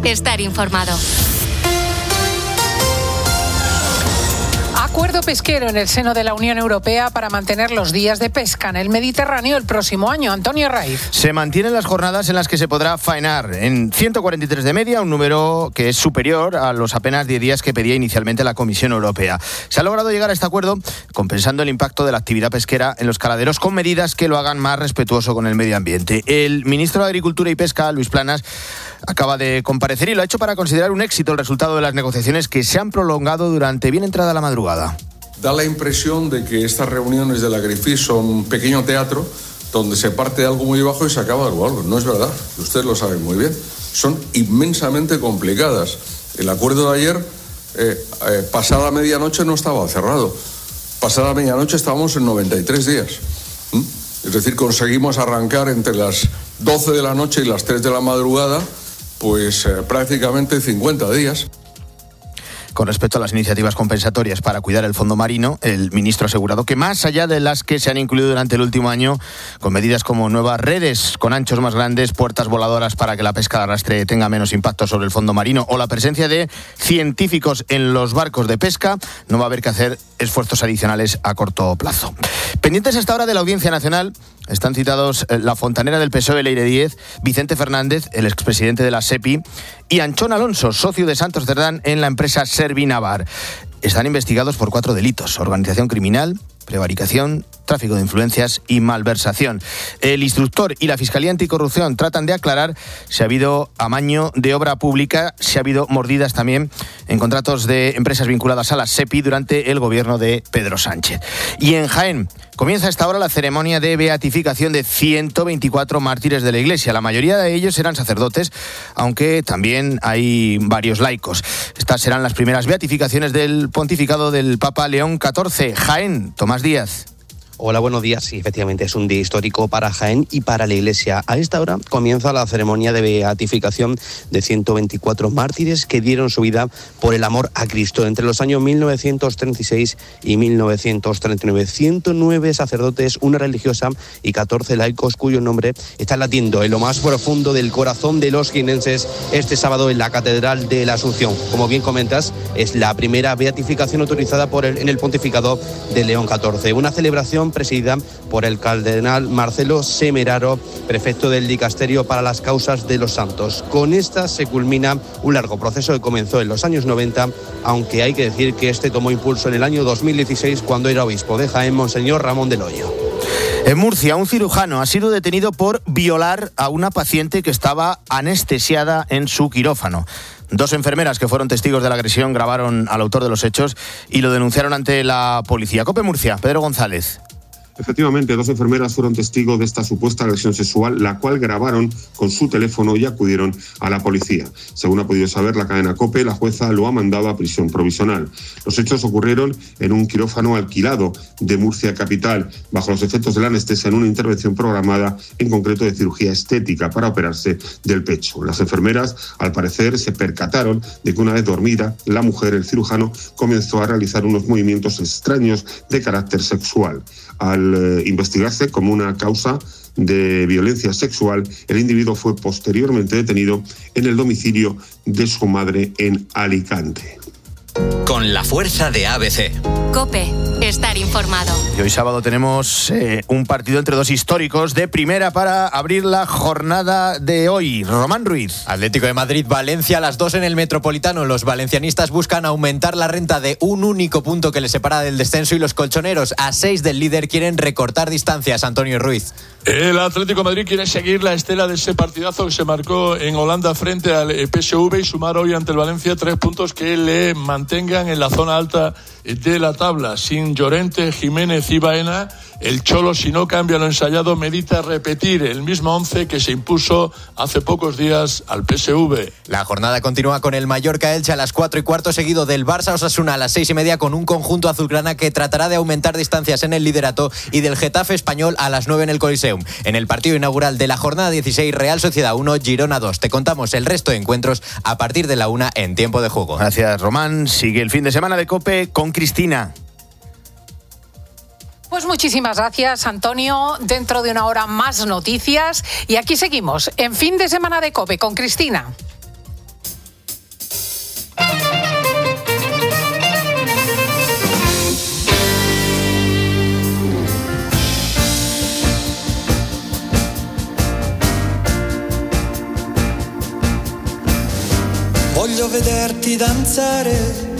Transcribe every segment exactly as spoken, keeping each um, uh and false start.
estar informado. Acuerdo pesquero en el seno de la Unión Europea para mantener los días de pesca en el Mediterráneo el próximo año. Antonio Raiz. Se mantienen las jornadas en las que se podrá faenar en ciento cuarenta y tres de media, un número que es superior a los apenas diez días que pedía inicialmente la Comisión Europea. Se ha logrado llegar a este acuerdo compensando el impacto de la actividad pesquera en los caladeros con medidas que lo hagan más respetuoso con el medio ambiente. El ministro de Agricultura y Pesca, Luis Planas, acaba de comparecer y lo ha hecho para considerar un éxito el resultado de las negociaciones que se han prolongado durante bien entrada la madrugada. Da la impresión de que estas reuniones del Agrifis son un pequeño teatro donde se parte de algo muy bajo y se acaba algo algo. No es verdad, ustedes lo saben muy bien. Son inmensamente complicadas. El acuerdo de ayer, eh, eh, pasada medianoche no estaba cerrado. Pasada medianoche estábamos en noventa y tres días. ¿Mm? Es decir, conseguimos arrancar entre las doce de la noche y las tres de la madrugada, pues eh, prácticamente cincuenta días. Con respecto a las iniciativas compensatorias para cuidar el fondo marino, el ministro ha asegurado que más allá de las que se han incluido durante el último año, con medidas como nuevas redes con anchos más grandes, puertas voladoras para que la pesca de arrastre tenga menos impacto sobre el fondo marino o la presencia de científicos en los barcos de pesca, no va a haber que hacer esfuerzos adicionales a corto plazo. Pendientes hasta ahora de la Audiencia Nacional, están citados la fontanera del P S O E, Leire Díez, Vicente Fernández, el expresidente de la SEPI, y Anchón Alonso, socio de Santos Cerdán en la empresa Servinavar. Están investigados por cuatro delitos: organización criminal, prevaricación, tráfico de influencias y malversación. El instructor y la Fiscalía Anticorrupción tratan de aclarar si ha habido amaño de obra pública, si ha habido mordidas también en contratos de empresas vinculadas a la SEPI durante el gobierno de Pedro Sánchez. Y en Jaén comienza a esta hora la ceremonia de beatificación de ciento veinticuatro mártires de la Iglesia. La mayoría de ellos eran sacerdotes, aunque también hay varios laicos. Estas serán las primeras beatificaciones del pontificado del Papa León catorce. Jaén, Tomás Díaz. Hola, buenos días. Sí, efectivamente es un día histórico para Jaén y para la Iglesia. A esta hora comienza la ceremonia de beatificación de ciento veinticuatro mártires que dieron su vida por el amor a Cristo entre los años mil novecientos treinta y seis y mil novecientos treinta y nueve. ciento nueve sacerdotes, una religiosa y catorce laicos cuyo nombre está latiendo en lo más profundo del corazón de los jienenses este sábado en la Catedral de la Asunción. Como bien comentas, es la primera beatificación autorizada por el, en el pontificado de León catorce. Una celebración presidida por el cardenal Marcelo Semeraro, prefecto del Dicasterio para las Causas de los Santos. Con esta se culmina un largo proceso que comenzó en los años noventa, aunque hay que decir que este tomó impulso en el año dos mil dieciséis cuando era obispo de Jaén, Monseñor Ramón del Hoyo. En Murcia, un cirujano ha sido detenido por violar a una paciente que estaba anestesiada en su quirófano. Dos enfermeras que fueron testigos de la agresión grabaron al autor de los hechos y lo denunciaron ante la policía. COPE Murcia, Pedro González. Efectivamente, dos enfermeras fueron testigos de esta supuesta agresión sexual, la cual grabaron con su teléfono y acudieron a la policía. Según ha podido saber la cadena COPE, la jueza lo ha mandado a prisión provisional. Los hechos ocurrieron en un quirófano alquilado de Murcia capital, bajo los efectos de la anestesia en una intervención programada, en concreto de cirugía estética, para operarse del pecho. Las enfermeras, al parecer, se percataron de que una vez dormida, la mujer, el cirujano, comenzó a realizar unos movimientos extraños de carácter sexual. Al eh, investigarse como una causa de violencia sexual, el individuo fue posteriormente detenido en el domicilio de su madre en Alicante. Con la fuerza de A B C. COPE, estar informado. Y hoy sábado tenemos eh, un partido entre dos históricos de primera para abrir la jornada de hoy. Román Ruiz. Atlético de Madrid, Valencia, a las dos en el Metropolitano. Los valencianistas buscan aumentar la renta de un único punto que les separa del descenso y los colchoneros, a seis del líder, quieren recortar distancias. Antonio Ruiz. El Atlético de Madrid quiere seguir la estela de ese partidazo que se marcó en Holanda frente al P S V y sumar hoy ante el Valencia tres puntos que le mantengan en la zona alta de la tabla. Sin Llorente, Jiménez y Baena, el Cholo, si no cambia lo ensayado, medita repetir el mismo once que se impuso hace pocos días al P S V. La jornada continúa con el Mallorca-Elche a las cuatro y cuarto, seguido del Barça-Osasuna a las seis y media, con un conjunto azulgrana que tratará de aumentar distancias en el liderato, y del Getafe Español a las nueve en el Coliseum. En el partido inaugural de la jornada dieciséis, Real Sociedad uno, Girona dos. Te contamos el resto de encuentros a partir de la una en Tiempo de Juego. Gracias, Román. Sigue el fin de semana de COPE con Cristina. Pues muchísimas gracias, Antonio. Dentro de una hora más noticias. Y aquí seguimos, en fin de semana de COPE con Cristina. Voglio vederti danzare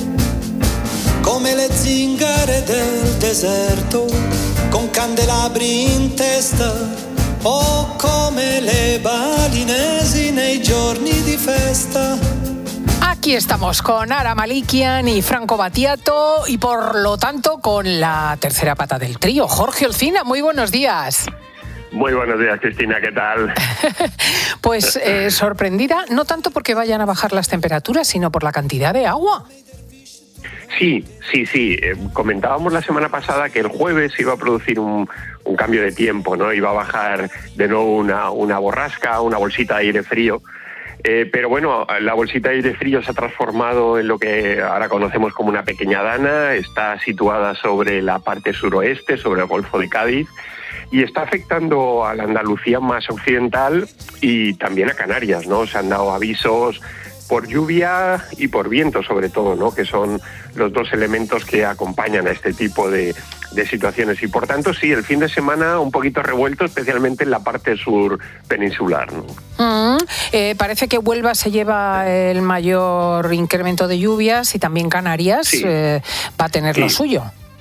come le zingare del deserto, con candelabri in testa o come le balinesi nei giorni di festa. Aquí estamos con Ara Malikian y Franco Battiato y por lo tanto con la tercera pata del trío, Jorge Olcina. Muy buenos días. Muy buenos días, Cristina, ¿qué tal? Pues eh, sorprendida, no tanto porque vayan a bajar las temperaturas, sino por la cantidad de agua. Sí, sí, sí. Eh, comentábamos la semana pasada que el jueves iba a producir un, un cambio de tiempo, ¿no? Iba a bajar de nuevo una, una borrasca, una bolsita de aire frío. Eh, pero bueno, la bolsita de aire frío se ha transformado en lo que ahora conocemos como una pequeña dana. Está situada sobre la parte suroeste, sobre el Golfo de Cádiz, y está afectando a la Andalucía más occidental y también a Canarias, ¿no? Se han dado avisos por lluvia y por viento, sobre todo, ¿no? Que son los dos elementos que acompañan a este tipo de, de situaciones. Y por tanto, sí, el fin de semana un poquito revuelto, especialmente en la parte sur peninsular, ¿no? Mm, eh, parece que Huelva se lleva el mayor incremento de lluvias y también Canarias sí. eh, va a tener sí. lo suyo.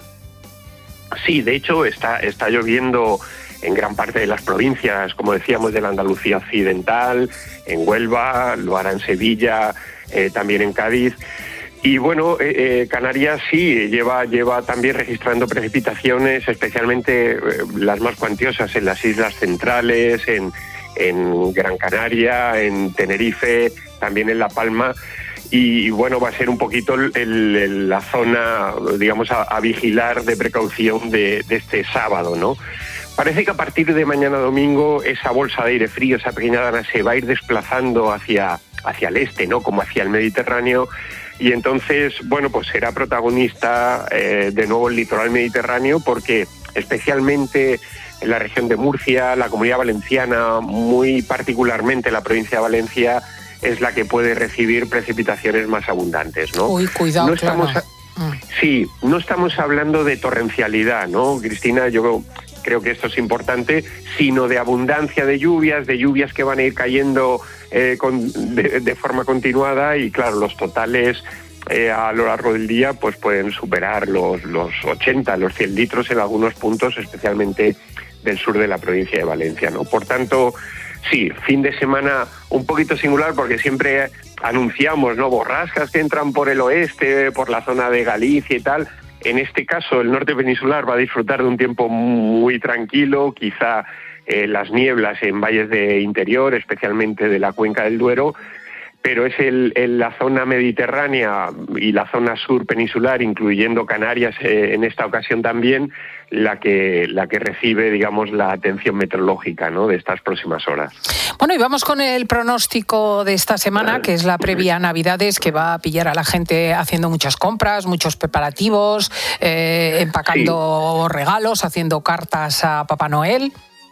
Sí, de hecho está, está lloviendo en gran parte de las provincias, como decíamos, de la Andalucía occidental, en Huelva, lo hará en Sevilla, eh, también en Cádiz. Y bueno, eh, eh, Canarias sí, lleva, lleva también registrando precipitaciones, especialmente eh, las más cuantiosas en las islas centrales, en, en Gran Canaria, en Tenerife, también en La Palma. Y bueno, va a ser un poquito el, el, la zona, digamos, a, a vigilar de precaución de, de este sábado, ¿no? Parece que a partir de mañana domingo esa bolsa de aire frío, esa pequeña dana, se va a ir desplazando hacia, hacia el este, ¿no? Como hacia el Mediterráneo. Y entonces, bueno, pues será protagonista eh, de nuevo el litoral mediterráneo, porque especialmente en la región de Murcia, la Comunidad Valenciana, muy particularmente la provincia de Valencia, es la que puede recibir precipitaciones más abundantes, ¿no? Uy, cuidado, no estamos claro. a... Sí, no estamos hablando de torrencialidad, ¿no, Cristina? Yo creo que esto es importante, sino de abundancia de lluvias, de lluvias que van a ir cayendo eh, con, de, de forma continuada y, claro, los totales eh, a lo largo del día pues pueden superar los, los ochenta, los cien litros en algunos puntos, especialmente del sur de la provincia de Valencia, ¿no? Por tanto, sí, fin de semana un poquito singular porque siempre anunciamos, ¿no?, borrascas que entran por el oeste, por la zona de Galicia y tal. En este caso, el norte peninsular va a disfrutar de un tiempo muy tranquilo, quizá eh, las nieblas en valles de interior, especialmente de la cuenca del Duero, pero es el, el, la zona mediterránea y la zona sur peninsular, incluyendo Canarias eh, en esta ocasión también, la que, la que recibe, digamos, la atención meteorológica, ¿no?, de estas próximas horas. Bueno, y vamos con el pronóstico de esta semana, que es la previa a Navidades, que va a pillar a la gente haciendo muchas compras, muchos preparativos, eh, empacando sí. regalos, haciendo cartas a Papá Noel.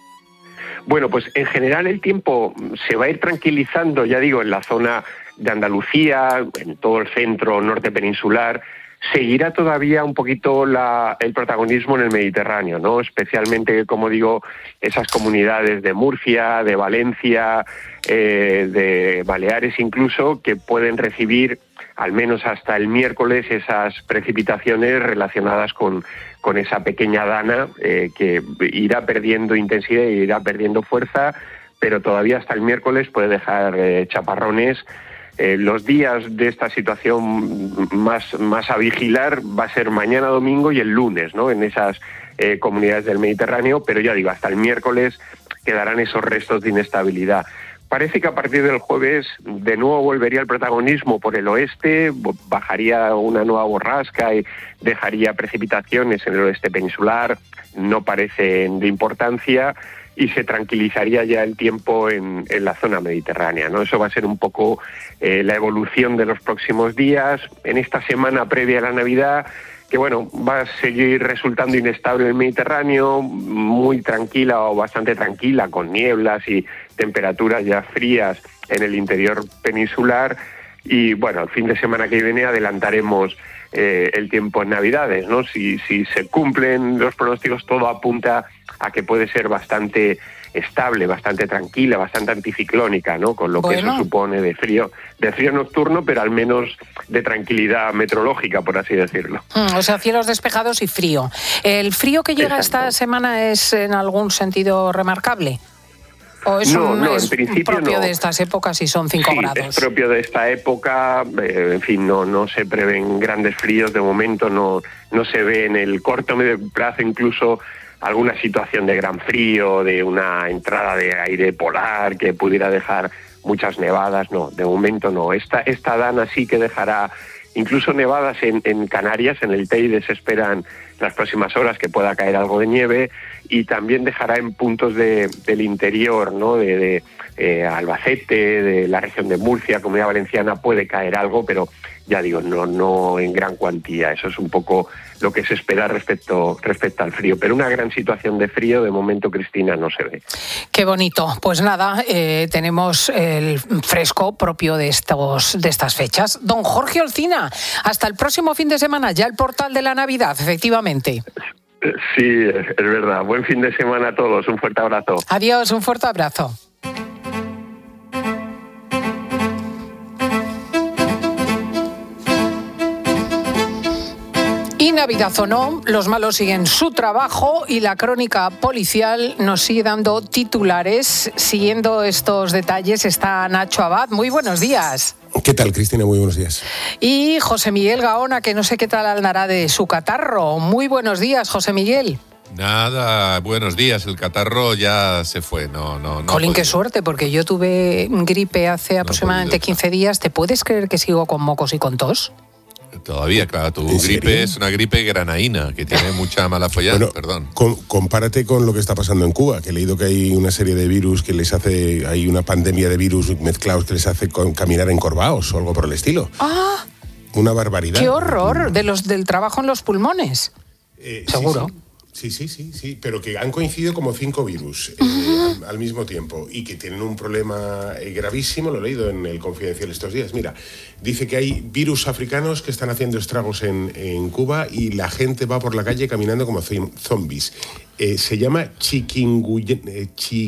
Bueno, pues en general el tiempo se va a ir tranquilizando, ya digo, en la zona de Andalucía, en todo el centro norte peninsular. Seguirá todavía un poquito la, el protagonismo en el Mediterráneo, ¿no? Especialmente, como digo, esas comunidades de Murcia, de Valencia, eh, de Baleares incluso, que pueden recibir al menos hasta el miércoles esas precipitaciones relacionadas con, con esa pequeña dana eh, que irá perdiendo intensidad e irá perdiendo fuerza, pero todavía hasta el miércoles puede dejar eh, chaparrones. Eh, los días de esta situación más, más a vigilar va a ser mañana domingo y el lunes, ¿no?, en esas eh, comunidades del Mediterráneo, pero ya digo, hasta el miércoles quedarán esos restos de inestabilidad. Parece que a partir del jueves de nuevo volvería el protagonismo por el oeste, bajaría una nueva borrasca y dejaría precipitaciones en el oeste peninsular, no parecen de importancia, y se tranquilizaría ya el tiempo en, en la zona mediterránea, ¿no? Eso va a ser un poco eh, la evolución de los próximos días. En esta semana previa a la Navidad, que bueno, va a seguir resultando inestable el Mediterráneo, muy tranquila o bastante tranquila, con nieblas y temperaturas ya frías en el interior peninsular. Y bueno, el fin de semana que viene adelantaremos eh, el tiempo en Navidades, ¿no? Si, si se cumplen los pronósticos, todo apunta a que puede ser bastante estable, bastante tranquila, bastante anticiclónica, ¿no? Con lo que bueno. eso supone de frío, de frío nocturno, pero al menos de tranquilidad meteorológica, por así decirlo. Mm, o sea, cielos despejados y frío. ¿El frío que llega Exacto. esta semana es en algún sentido remarcable? ¿O es, no, un, no, es en principio propio no. de estas épocas y son cinco sí, grados? Es propio de esta época, eh, en fin, no, no se prevén grandes fríos de momento, no, no se ve en el corto medio plazo incluso alguna situación de gran frío, de una entrada de aire polar que pudiera dejar muchas nevadas, no, de momento no. Esta, esta dana sí que dejará incluso nevadas en, en Canarias, en el Teide se esperan las próximas horas que pueda caer algo de nieve, y también dejará en puntos de, del interior, ¿no? de, de eh, Albacete, de la región de Murcia, Comunidad Valenciana, puede caer algo, pero ya digo, no, no en gran cuantía. Eso es un poco lo que se espera respecto, respecto al frío. Pero una gran situación de frío, de momento, Cristina, no se ve. Qué bonito. Pues nada, eh, tenemos el fresco propio de, estos, de estas fechas. Don Jorge Olcina, hasta el próximo fin de semana, ya el portal de la Navidad, efectivamente. Sí, es verdad. Buen fin de semana a todos. Un fuerte abrazo. Adiós, un fuerte abrazo. Y Navidad o no, los malos siguen su trabajo y la crónica policial nos sigue dando titulares. Siguiendo estos detalles está Nacho Abad. Muy buenos días. ¿Qué tal, Cristina? Muy buenos días. Y José Miguel Gaona, que no sé qué tal andará de su catarro. Muy buenos días, José Miguel. Nada, buenos días. El catarro ya se fue. No, no, no. Colín, qué suerte, porque yo tuve gripe hace aproximadamente quince días. ¿Te puedes creer que sigo con mocos y con tos? Todavía, claro, tu gripe es una gripe granaína, que tiene mucha mala follada, bueno, perdón. Com- compárate con lo que está pasando en Cuba, que he leído que hay una serie de virus que les hace, hay una pandemia de virus mezclados que les hace con, caminar encorvados o algo por el estilo. ¡Ah! Una barbaridad. ¡Qué horror! De los del trabajo en los pulmones. Eh, Seguro. Sí, sí. Sí, sí, sí, sí, pero que han coincidido como cinco virus eh, al, al mismo tiempo y que tienen un problema eh, gravísimo, lo he leído en el Confidencial estos días. Mira, dice que hay virus africanos que están haciendo estragos en, en Cuba y la gente va por la calle caminando como zombies. Eh, se llama chikungunya. Eh,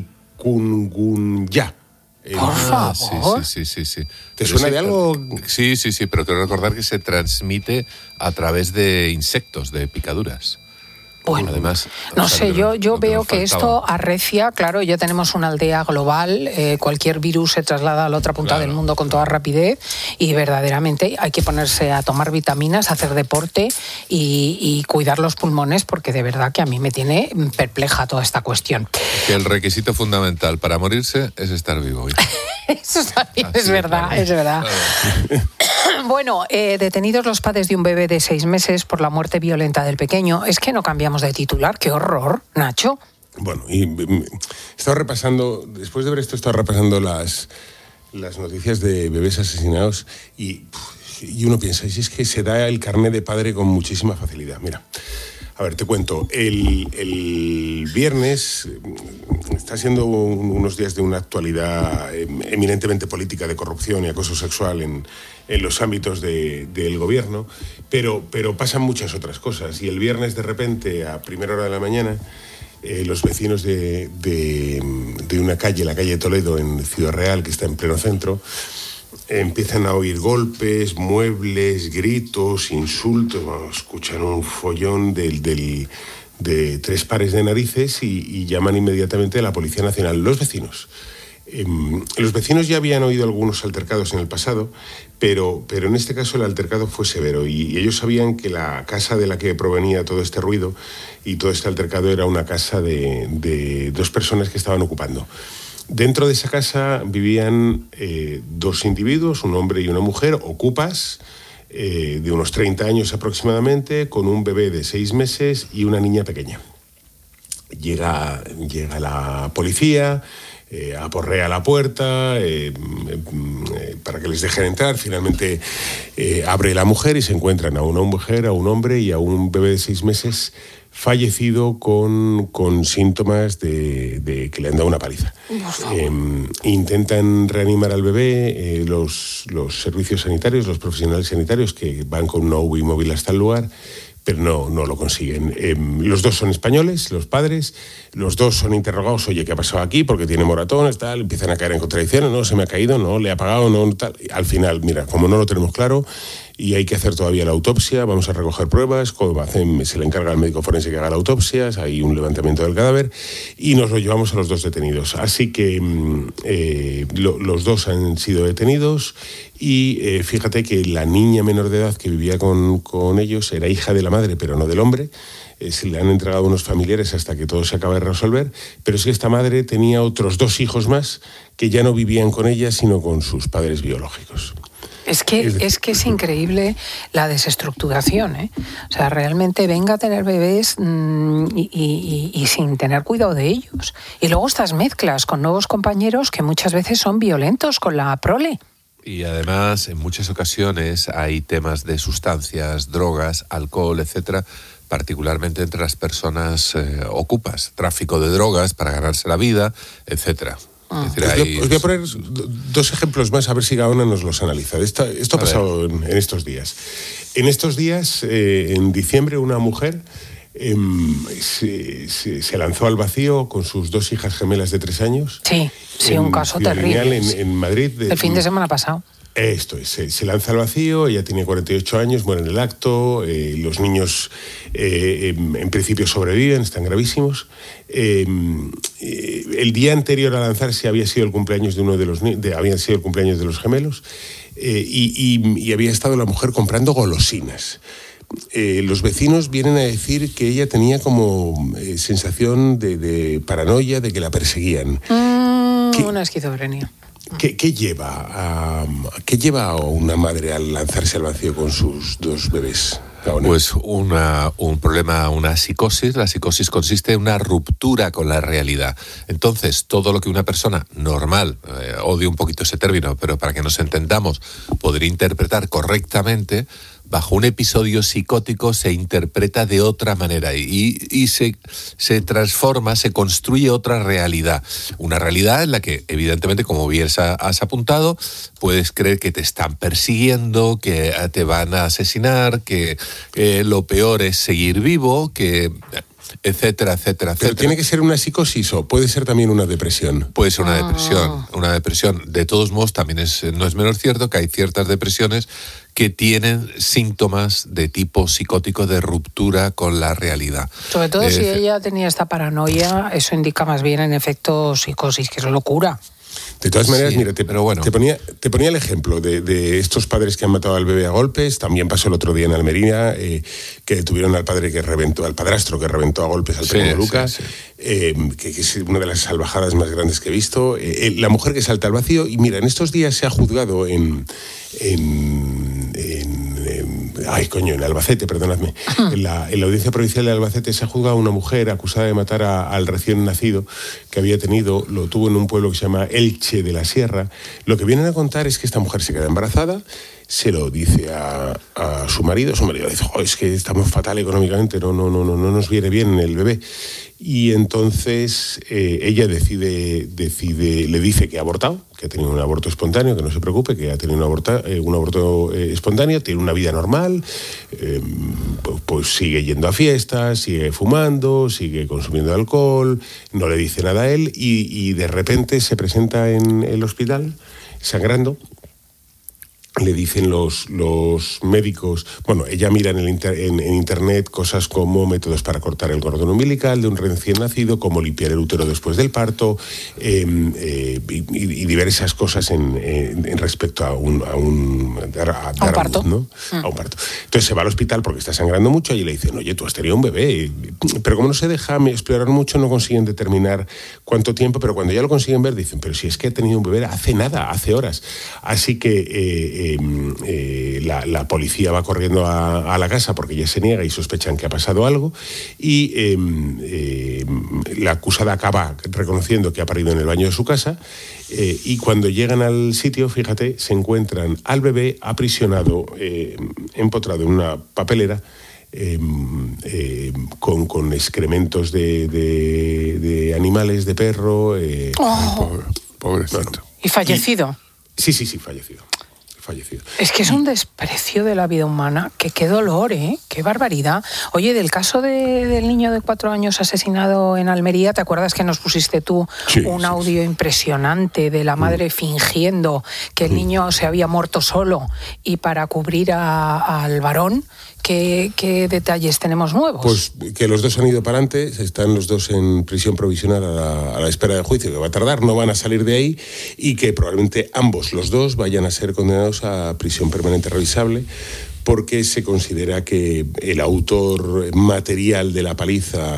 chikungunya. Por Ah, favor. sí, sí, sí, sí, sí. ¿Te Pero suena sí, de algo? Sí, sí, sí, pero quiero recordar que se transmite a través de insectos, de picaduras. Bueno, además, no o sea, sé, lo que yo, nos- yo lo que veo nos que faltaba. esto arrecia, claro, ya tenemos una aldea global, eh, cualquier virus se traslada a la otra punta Claro, del mundo con toda rapidez y verdaderamente hay que ponerse a tomar vitaminas, hacer deporte y, y cuidar los pulmones porque de verdad que a mí me tiene perpleja toda esta cuestión. Que el requisito fundamental para morirse es estar vivo. Eso también Así es de verdad, claro. es verdad. Claro. Bueno, eh, detenidos los padres de un bebé de seis meses por la muerte violenta del pequeño. Es que no cambiamos de titular. ¡Qué horror, Nacho! Bueno, y mm, he estado repasando, después de ver esto, he estado repasando las, las noticias de bebés asesinados y, y uno piensa, si es que se da el carné de padre con muchísima facilidad. Mira, a ver, te cuento. El, el viernes está siendo un- unos días de una actualidad eh, eminentemente política, de corrupción y acoso sexual en, en los ámbitos de- del gobierno, pero, pero pasan muchas otras cosas. Y el viernes, de repente, a primera hora de la mañana, eh, los vecinos de, de, de una calle, la calle Toledo, en Ciudad Real, que está en pleno centro, empiezan a oír golpes, muebles, gritos, insultos. Vamos, escuchan un follón del, del, de tres pares de narices y, y llaman inmediatamente a la Policía Nacional. Los vecinos. Eh, los vecinos ya habían oído algunos altercados en el pasado, pero, pero en este caso el altercado fue severo y, y ellos sabían que la casa de la que provenía todo este ruido y todo este altercado era una casa de, de dos personas que estaban ocupando. Dentro de esa casa vivían eh, dos individuos, un hombre y una mujer, ocupas, eh, de unos treinta años aproximadamente, con un bebé de seis meses y una niña pequeña. Llega, llega la policía, eh, aporrea la puerta eh, eh, para que les dejen entrar. Finalmente eh, abre la mujer y se encuentran a una mujer, a un hombre y a un bebé de seis meses fallecido con, con síntomas de, de que le han dado una paliza. Eh, intentan reanimar al bebé eh, los, los servicios sanitarios, los profesionales sanitarios que van con una U B I móvil hasta el lugar, pero no, no lo consiguen. Eh, los dos son españoles, los padres, los dos son interrogados, oye, ¿qué ha pasado aquí? Porque tiene moratones, tal, empiezan a caer en contradicciones, no, se me ha caído, no, le ha pagado, no, tal. Al final, mira, como no lo tenemos claro y hay que hacer todavía la autopsia, vamos a recoger pruebas, se le encarga al médico forense que haga la autopsia, hay un levantamiento del cadáver y nos lo llevamos a los dos detenidos. Así que eh, lo, los dos han sido detenidos y eh, fíjate que la niña menor de edad que vivía con, con ellos era hija de la madre, pero no del hombre. Eh, se le han entregado unos familiares hasta que todo se acabe de resolver, pero es que esta madre tenía otros dos hijos más que ya no vivían con ella, sino con sus padres biológicos. Es que, es que es increíble la desestructuración, ¿eh? O sea, realmente venga a tener bebés mmm, y, y, y sin tener cuidado de ellos. Y luego estas mezclas con nuevos compañeros que muchas veces son violentos con la prole. Y además, en muchas ocasiones hay temas de sustancias, drogas, alcohol, etcétera, particularmente entre las personas eh, ocupas, tráfico de drogas para ganarse la vida, etcétera. Ah. Es decir, hay... Os voy a poner dos ejemplos más a ver si Gaona nos los analiza. Esto, esto ha pasado en, en estos días. En estos días, eh, en diciembre, una mujer eh, se, se, se lanzó al vacío con sus dos hijas gemelas de tres años. Sí, sí, un caso terrible. En, en Madrid. De, el fin de semana pasado. Esto es, se, se lanza al vacío, ella tiene cuarenta y ocho años, muere en el acto, eh, los niños eh, en, en principio sobreviven, están gravísimos. Eh, eh, el día anterior a lanzarse había sido el cumpleaños de uno de los de, habían sido el cumpleaños de los gemelos eh, y, y, y había estado la mujer comprando golosinas. Eh, los vecinos vienen a decir que ella tenía como eh, sensación de, de paranoia, de que la perseguían. Mm, ¿Qué? Una esquizofrenia. ¿Qué, qué, lleva a, ¿Qué lleva a una madre al lanzarse al vacío con sus dos bebés? Pues una, un problema, una psicosis. La psicosis consiste en una ruptura con la realidad. Entonces, todo lo que una persona normal, eh, odio un poquito ese término, pero para que nos entendamos, podría interpretar correctamente, bajo un episodio psicótico se interpreta de otra manera y, y se, se transforma, se construye otra realidad. Una realidad en la que, evidentemente, como bien has apuntado, puedes creer que te están persiguiendo, que te van a asesinar, que eh, lo peor es seguir vivo, que... etcétera, etcétera, etcétera. ¿Pero tiene que ser una psicosis o puede ser también una depresión? Puede ser una depresión, una depresión. De todos modos, también es, no es menos cierto que hay ciertas depresiones que tienen síntomas de tipo psicótico de ruptura con la realidad. Sobre todo eh, si ella tenía esta paranoia, eso indica más bien en efecto psicosis, que es locura. De todas maneras, sí, mira, te, pero bueno. te, ponía, te ponía el ejemplo de, de estos padres que han matado al bebé a golpes. También pasó el otro día en Almería, eh, que detuvieron al padre que reventó, al padrastro que reventó a golpes al pequeño sí, Lucas, sí, sí. Eh, que, que es una de las salvajadas más grandes que he visto. Eh, la mujer que salta al vacío, y mira, en estos días se ha juzgado en... en, en, en ay, coño, en Albacete, perdonadme. En la, en la audiencia provincial de Albacete se ha juzgado a una mujer acusada de matar a, al recién nacido que había tenido, lo tuvo en un pueblo que se llama Elche de la Sierra. Lo que vienen a contar es que esta mujer se queda embarazada, se lo dice a, a su marido, su marido dice, oh, es que estamos fatal económicamente, no, no, no, no, no nos viene bien el bebé. Y entonces eh, ella decide, decide, le dice que ha abortado, que ha tenido un aborto espontáneo, que no se preocupe, que ha tenido un, aborta, eh, un aborto eh, espontáneo, tiene una vida normal, eh, pues, pues sigue yendo a fiestas, sigue fumando, sigue consumiendo alcohol, no le dice nada a él y, y de repente se presenta en el hospital sangrando. Le dicen los, los médicos, bueno, ella mira en, el inter, en, en internet cosas como métodos para cortar el cordón umbilical de un recién nacido, cómo limpiar el útero después del parto, eh, eh, y, y diversas cosas en, en, en respecto a un, a un, a, a, a un parto. Luz, ¿no? Mm. A un parto. Entonces se va al hospital porque está sangrando mucho y le dicen, oye, tú has tenido un bebé. Pero como no se deja explorar mucho, no consiguen determinar cuánto tiempo, pero cuando ya lo consiguen ver, dicen, pero si es que ha tenido un bebé hace nada, hace horas. Así que... Eh, Eh, eh, la, la policía va corriendo a, a la casa porque ella se niega y sospechan que ha pasado algo y eh, eh, la acusada acaba reconociendo que ha parido en el baño de su casa eh, y cuando llegan al sitio, fíjate, se encuentran al bebé aprisionado, eh, empotrado en una papelera Eh, eh, con, con excrementos de, de, de animales, de perro. Eh, oh. Pobre, pobrecito. Bueno, ¿y fallecido? Y, sí, sí, sí, fallecido. fallecido. Es que es un desprecio de la vida humana, que qué dolor, ¿eh? Qué barbaridad. Oye, del caso de, del niño de cuatro años asesinado en Almería, ¿te acuerdas que nos pusiste tú sí, un sí, audio sí. impresionante de la madre mm. fingiendo que el mm. niño se había muerto solo y para cubrir a, al varón? ¿Qué, ¿Qué detalles tenemos nuevos? Pues que los dos han ido para adelante, están los dos en prisión provisional a la, a la espera del juicio, que va a tardar, no van a salir de ahí, y que probablemente ambos, los dos, vayan a ser condenados a prisión permanente revisable, porque se considera que el autor material de la paliza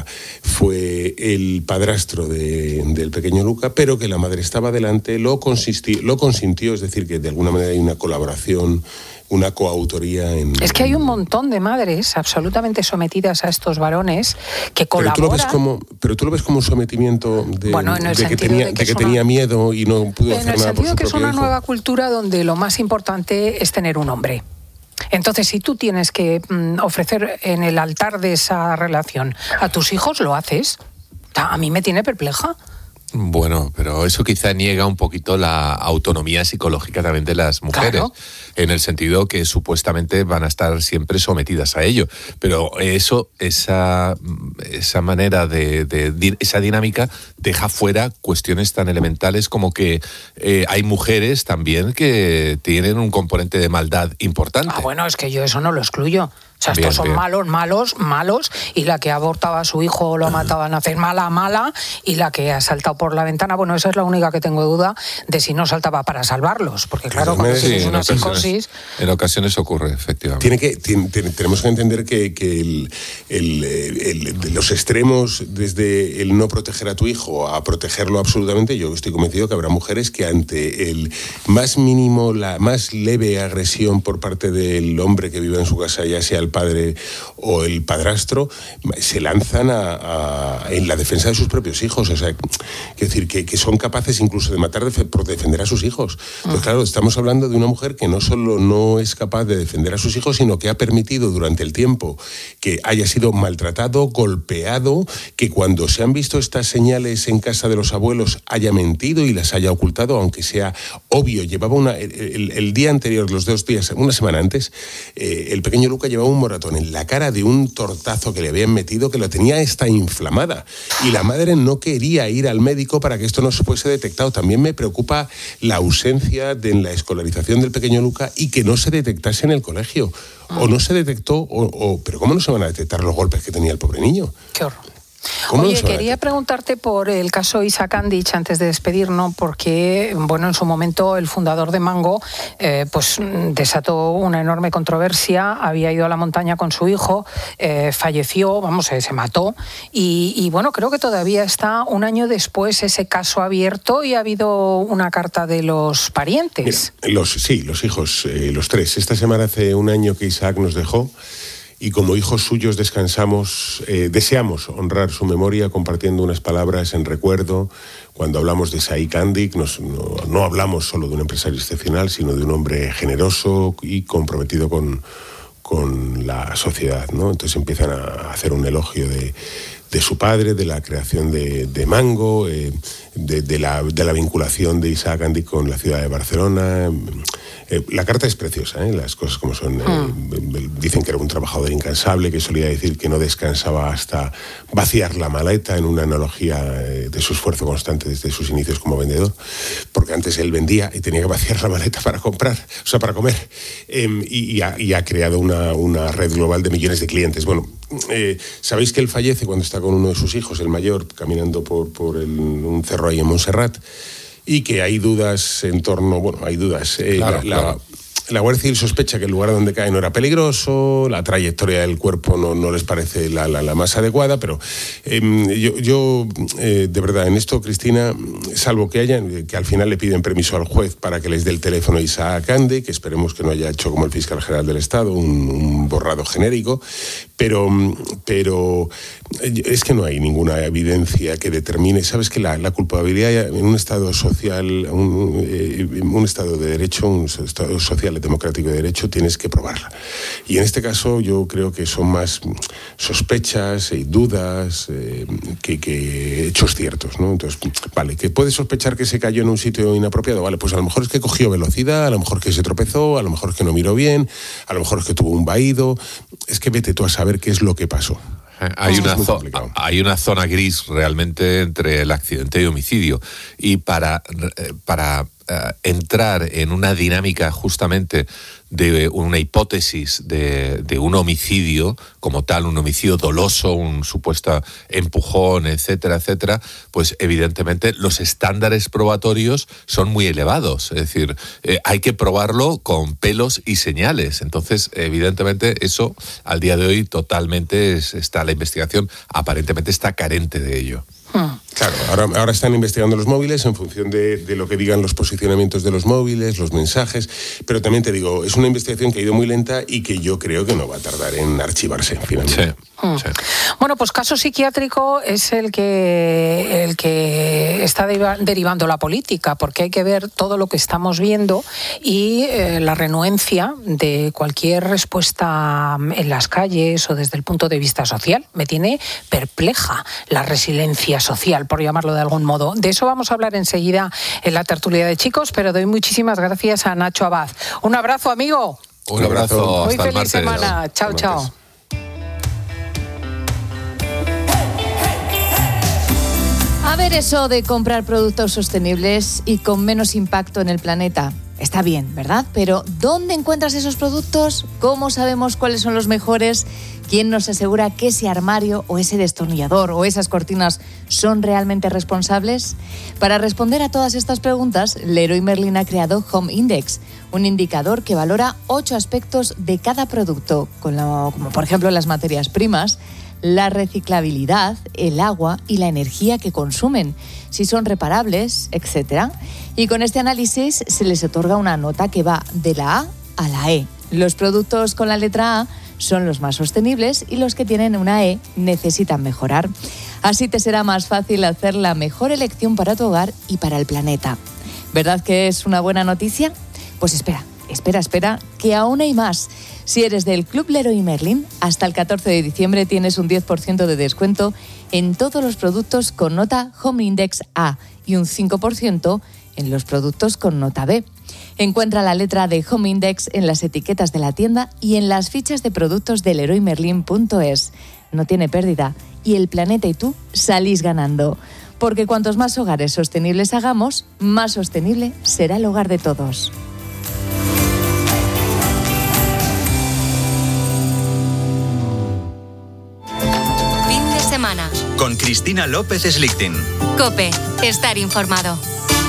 fue el padrastro de, del pequeño Luca, pero que la madre estaba delante, lo, consisti, lo consintió, es decir, que de alguna manera hay una colaboración, una coautoría en... Es que hay un montón de madres absolutamente sometidas a estos varones que colaboran... Pero tú lo ves como, pero tú lo ves como un sometimiento de, bueno, en el de que, tenía, de que, de que una... tenía miedo y no pudo en hacer nada por su propio hijo. En el sentido que es una nueva cultura donde lo más importante es tener un hombre. Entonces, si tú tienes que mm, ofrecer en el altar de esa relación a tus hijos, lo haces. A mí me tiene perpleja. Bueno, pero eso quizá niega un poquito la autonomía psicológica también de las mujeres, claro. En el sentido que supuestamente van a estar siempre sometidas a ello. Pero eso, esa, esa manera de, de, de esa dinámica deja fuera cuestiones tan elementales como que eh, hay mujeres también que tienen un componente de maldad importante. Ah, bueno, es que yo eso no lo excluyo. O sea, bien, estos son bien. malos, malos, malos, y la que abortaba a su hijo o lo mataban a hacer mala, mala, y la que ha saltado por la ventana, bueno, esa es la única que tengo duda de si no saltaba para salvarlos, porque claro, cuando sí, tienes una ocasiones, psicosis... En ocasiones ocurre, efectivamente. Tiene que, tiene, tenemos que entender que, que el, el, el, el, los extremos, desde el no proteger a tu hijo a protegerlo absolutamente, yo estoy convencido que habrá mujeres que ante el más mínimo, la más leve agresión por parte del hombre que vive en su casa, ya sea el padre o el padrastro, se lanzan a, a, en la defensa de sus propios hijos. O sea, quiero decir, que, que son capaces incluso de matar de, por defender a sus hijos. Pues claro, estamos hablando de una mujer que no solo no es capaz de defender a sus hijos, sino que ha permitido durante el tiempo que haya sido maltratado, golpeado, que cuando se han visto estas señales en casa de los abuelos haya mentido y las haya ocultado, aunque sea obvio. Llevaba una, el, el día anterior, los dos días, una semana antes, eh, el pequeño Luca llevaba un moratón en la cara de un tortazo que le habían metido, que lo tenía esta inflamada, y la madre no quería ir al médico para que esto no se fuese detectado. También me preocupa la ausencia de en la escolarización del pequeño Luca y que no se detectase en el colegio, o no se detectó, o, o pero ¿cómo no se van a detectar los golpes que tenía el pobre niño? Qué horror. Oye, quería preguntarte por el caso Isaac Andich antes de despedirnos, porque, bueno, en su momento el fundador de Mango eh, pues desató una enorme controversia, había ido a la montaña con su hijo, eh, falleció, vamos, eh, se mató, y, y bueno, creo que todavía está un año después ese caso abierto y ha habido una carta de los parientes. Mira, los, sí, los hijos, eh, los tres. Esta semana hace un año que Isaac nos dejó, y como hijos suyos descansamos, eh, deseamos honrar su memoria compartiendo unas palabras en recuerdo. Cuando hablamos de Isaac Andich, nos, no, no hablamos solo de un empresario excepcional, sino de un hombre generoso y comprometido con, con la sociedad, ¿no? Entonces empiezan a hacer un elogio de, de su padre, de la creación de, de Mango, eh, de, de, la, de la vinculación de Isaac Andich con la ciudad de Barcelona. Eh, la carta es preciosa, ¿eh? Las cosas como son. Mm. Eh, dicen que era un trabajador incansable, que solía decir que no descansaba hasta vaciar la maleta, en una analogía eh, de su esfuerzo constante desde sus inicios como vendedor, porque antes él vendía y tenía que vaciar la maleta para comprar, o sea, para comer, eh, y, y, ha, y ha creado una, una red global de millones de clientes. Bueno, eh, sabéis que él fallece cuando está con uno de sus hijos, el mayor, caminando por, por el, un cerro ahí en Montserrat, y que hay dudas en torno, bueno, hay dudas. Eh, claro, la, claro. La, la Guardia Civil sospecha que el lugar donde cae no era peligroso, la trayectoria del cuerpo no, no les parece la, la, la más adecuada, pero eh, yo, yo eh, de verdad, en esto, Cristina, salvo que hayan, que al final le piden permiso al juez para que les dé el teléfono a Isaac Andich, que esperemos que no haya hecho como el fiscal general del Estado, un, un borrado genérico, pero, pero es que no hay ninguna evidencia que determine. Sabes que la, la culpabilidad en un Estado social, un, un Estado de derecho, un Estado social liberal, democrático y de derecho, tienes que probarla. Y en este caso yo creo que son más sospechas y dudas eh, que, que hechos ciertos, ¿no? Entonces, vale, que puedes sospechar que se cayó en un sitio inapropiado, vale, pues a lo mejor es que cogió velocidad, a lo mejor que se tropezó, a lo mejor es que no miró bien, a lo mejor es que tuvo un vaído, es que vete tú a saber qué es lo que pasó. Hay una, zo- hay una zona gris realmente entre el accidente y homicidio, y para, para uh, entrar en una dinámica justamente de una hipótesis de, de un homicidio como tal, un homicidio doloso, un supuesto empujón, etcétera, etcétera, pues evidentemente los estándares probatorios son muy elevados. Es decir, eh, hay que probarlo con pelos y señales. Entonces, evidentemente, eso al día de hoy totalmente es, está la investigación, aparentemente está carente de ello. Claro, ahora, ahora están investigando los móviles en función de, de lo que digan los posicionamientos de los móviles, los mensajes, pero también te digo, es una investigación que ha ido muy lenta y que yo creo que no va a tardar en archivarse finalmente. Sí, sí. Bueno, pues caso psiquiátrico es el que, el que está deriva, derivando la política, porque hay que ver todo lo que estamos viendo y eh, la renuencia de cualquier respuesta en las calles o desde el punto de vista social. Me tiene perpleja la resiliencia social, por llamarlo de algún modo. De eso vamos a hablar enseguida en la tertulia de chicos, pero doy muchísimas gracias a Nacho Abad. Un abrazo, amigo. Un abrazo. Muy hasta feliz el martes. semana. Chao, chao. A ver, eso de comprar productos sostenibles y con menos impacto en el planeta. Está bien, ¿verdad? Pero ¿dónde encuentras esos productos? ¿Cómo sabemos cuáles son los mejores? ¿Quién nos asegura que ese armario o ese destornillador o esas cortinas son realmente responsables? Para responder a todas estas preguntas, Leroy Merlin ha creado Home Index, un indicador que valora ocho aspectos de cada producto, como por ejemplo las materias primas, la reciclabilidad, el agua y la energía que consumen, si son reparables, etcétera. Y con este análisis se les otorga una nota que va de la A a la E. Los productos con la letra A son los más sostenibles y los que tienen una E necesitan mejorar. Así te será más fácil hacer la mejor elección para tu hogar y para el planeta. ¿Verdad que es una buena noticia? Pues espera, espera, espera, que aún hay más. Si eres del Club Leroy Merlin, hasta el catorce de diciembre tienes un diez por ciento de descuento en todos los productos con nota Home Index A y un cinco por ciento en los productos con nota B. Encuentra la letra de Home Index en las etiquetas de la tienda y en las fichas de productos de leroy merlin punto es. No tiene pérdida y el planeta y tú salís ganando. Porque cuantos más hogares sostenibles hagamos, más sostenible será el hogar de todos. Fin de semana. Con Cristina López Slichting. COPE. Estar informado.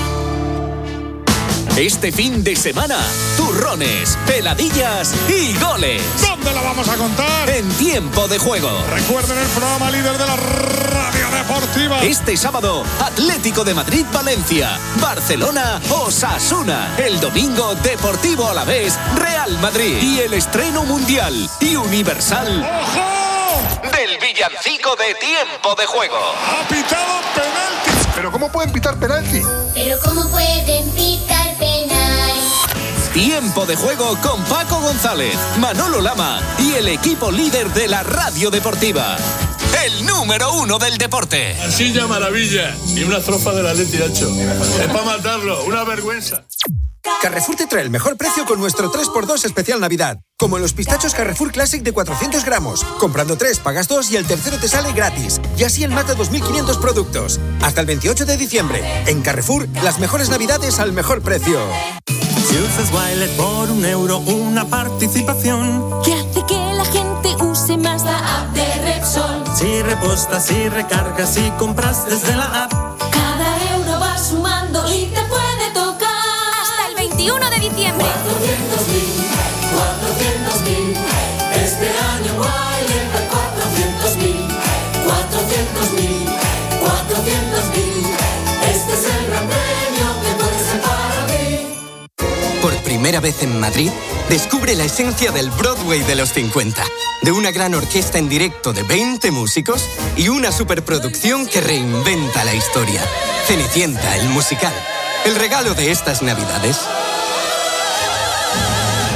Este fin de semana, turrones, peladillas y goles. ¿Dónde la vamos a contar? En Tiempo de Juego. Recuerden el programa líder de la radio deportiva. Este sábado, Atlético de Madrid-Valencia, Barcelona-Osasuna. El domingo, Deportivo Alavés, Real Madrid. Y el estreno mundial y universal. ¡Ojo! Del villancico de Tiempo de Juego. Ha pitado penalti. ¿Pero cómo pueden pitar penalti? ¿Pero cómo pueden pitar penal? Tiempo de Juego con Paco González, Manolo Lama y el equipo líder de la radio deportiva. El número uno del deporte. Asilla maravilla y una estrofa de la Leti Hacho. Es para matarlo, una vergüenza. Carrefour te trae el mejor precio con nuestro tres por dos especial Navidad. Como en los pistachos Carrefour Classic de cuatrocientos gramos. Comprando tres, pagas dos y el tercero te sale gratis. Y así en más de dos mil quinientos productos. Hasta el veintiocho de diciembre. En Carrefour, las mejores Navidades al mejor precio. Si usas Wilet por un euro, una participación que hace que la gente use más la app de Repsol. Si repostas, si recargas, si compras desde la app, cada euro va sumando y te puede tocar hasta el veintiuno de diciembre. cuatrocientos mil, cuatrocientos mil. Este año Wilet da cuatrocientos mil, cuatrocientos mil, cuatrocientos mil. Este es el gran premio que puede ser para ti. Por primera vez en Madrid, descubre la esencia del Broadway de los cincuenta. De una gran orquesta en directo de veinte músicos y una superproducción que reinventa la historia. Cenicienta, el musical. El regalo de estas Navidades.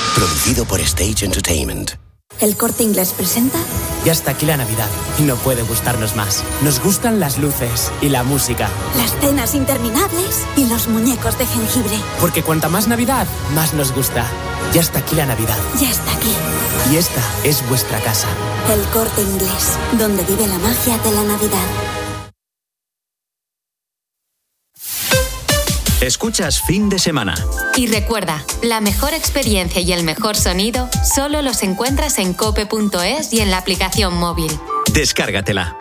Producido por Stage Entertainment. El Corte Inglés presenta... Ya está aquí la Navidad y no puede gustarnos más. Nos gustan las luces y la música. Las cenas interminables y los muñecos de jengibre. Porque cuanta más Navidad, más nos gusta. Ya está aquí la Navidad. Ya está aquí. Y esta es vuestra casa. El Corte Inglés, donde vive la magia de la Navidad. Escuchas Fin de Semana. Y recuerda, la mejor experiencia y el mejor sonido solo los encuentras en cope punto es y en la aplicación móvil. Descárgatela.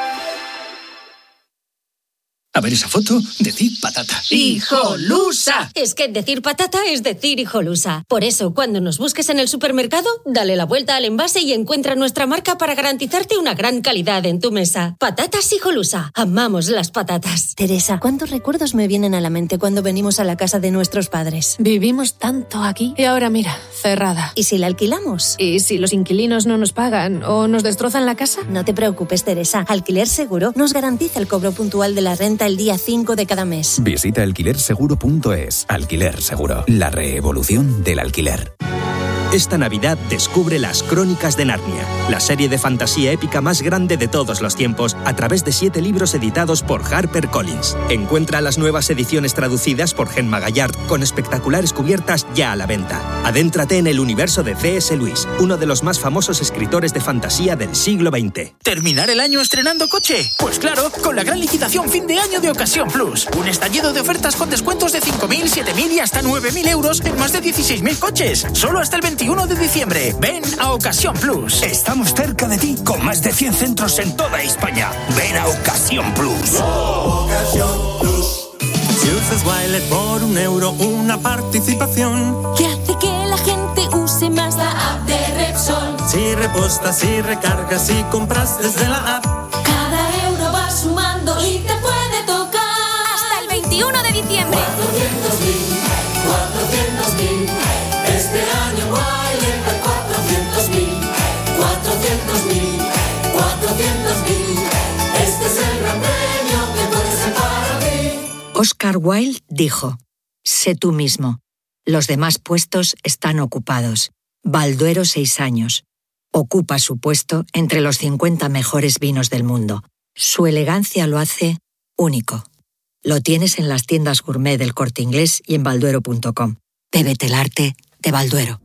A ver esa foto, decir patata. ¡Hijolusa! Es que decir patata es decir hijolusa. Por eso, cuando nos busques en el supermercado, dale la vuelta al envase y encuentra nuestra marca para garantizarte una gran calidad en tu mesa. Patatas Hijolusa. Amamos las patatas. Teresa, ¿cuántos recuerdos me vienen a la mente cuando venimos a la casa de nuestros padres? Vivimos tanto aquí y ahora mira, cerrada. ¿Y si la alquilamos? ¿Y si los inquilinos no nos pagan o nos destrozan la casa? No te preocupes, Teresa. Alquiler Seguro nos garantiza el cobro puntual de la renta el día cinco de cada mes. Visita alquiler seguro punto es. Alquiler Seguro, la reevolución del alquiler. Esta Navidad descubre Las Crónicas de Narnia, la serie de fantasía épica más grande de todos los tiempos, a través de siete libros editados por HarperCollins. Encuentra las nuevas ediciones traducidas por Gemma Gallard, con espectaculares cubiertas ya a la venta. Adéntrate en el universo de C S. Lewis, uno de los más famosos escritores de fantasía del siglo veinte. ¿Terminar el año estrenando coche? Pues claro, con la gran liquidación fin de año de Ocasión Plus. Un estallido de ofertas con descuentos de cinco mil, siete mil y hasta nueve mil euros en más de dieciséis mil coches. Solo hasta el veintiuno de diciembre. Ven a Ocasión Plus. Estamos cerca de ti, con más de cien centros en toda España. Ven a Ocasión Plus. Oh, Ocasión Plus. Si usas Wilet por un euro, una participación que hace que la gente use más la app de Repsol. Si repostas, si recargas, si compras desde la app, cada euro va sumando y te puede tocar hasta el veintiuno de diciembre. cuatrocientos mil, cuatrocientos mil. Este año Wilet da cuatrocientos mil, cuatrocientos mil, cuatrocientos mil. Este es el gran premio que puede ser para ti. Oscar Wilde dijo: sé tú mismo. Los demás puestos están ocupados. Balduero, seis años. Ocupa su puesto entre los cincuenta mejores vinos del mundo. Su elegancia lo hace único. Lo tienes en las tiendas gourmet del Corte Inglés y en balduero punto com. Bébete el arte de Balduero.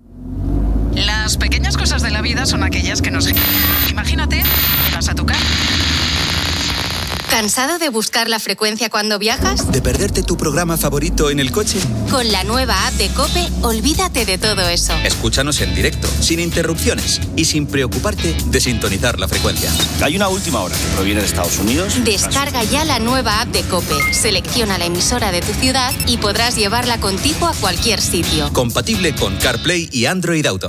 Las pequeñas cosas de la vida son aquellas que nos... Imagínate, vas a tu casa. ¿Cansado de buscar la frecuencia cuando viajas? ¿De perderte tu programa favorito en el coche? Con la nueva app de COPE, olvídate de todo eso. Escúchanos en directo, sin interrupciones y sin preocuparte de sintonizar la frecuencia. Hay una última hora que proviene de Estados Unidos. Descarga ya la nueva app de COPE, selecciona la emisora de tu ciudad y podrás llevarla contigo a cualquier sitio. Compatible con CarPlay y Android Auto.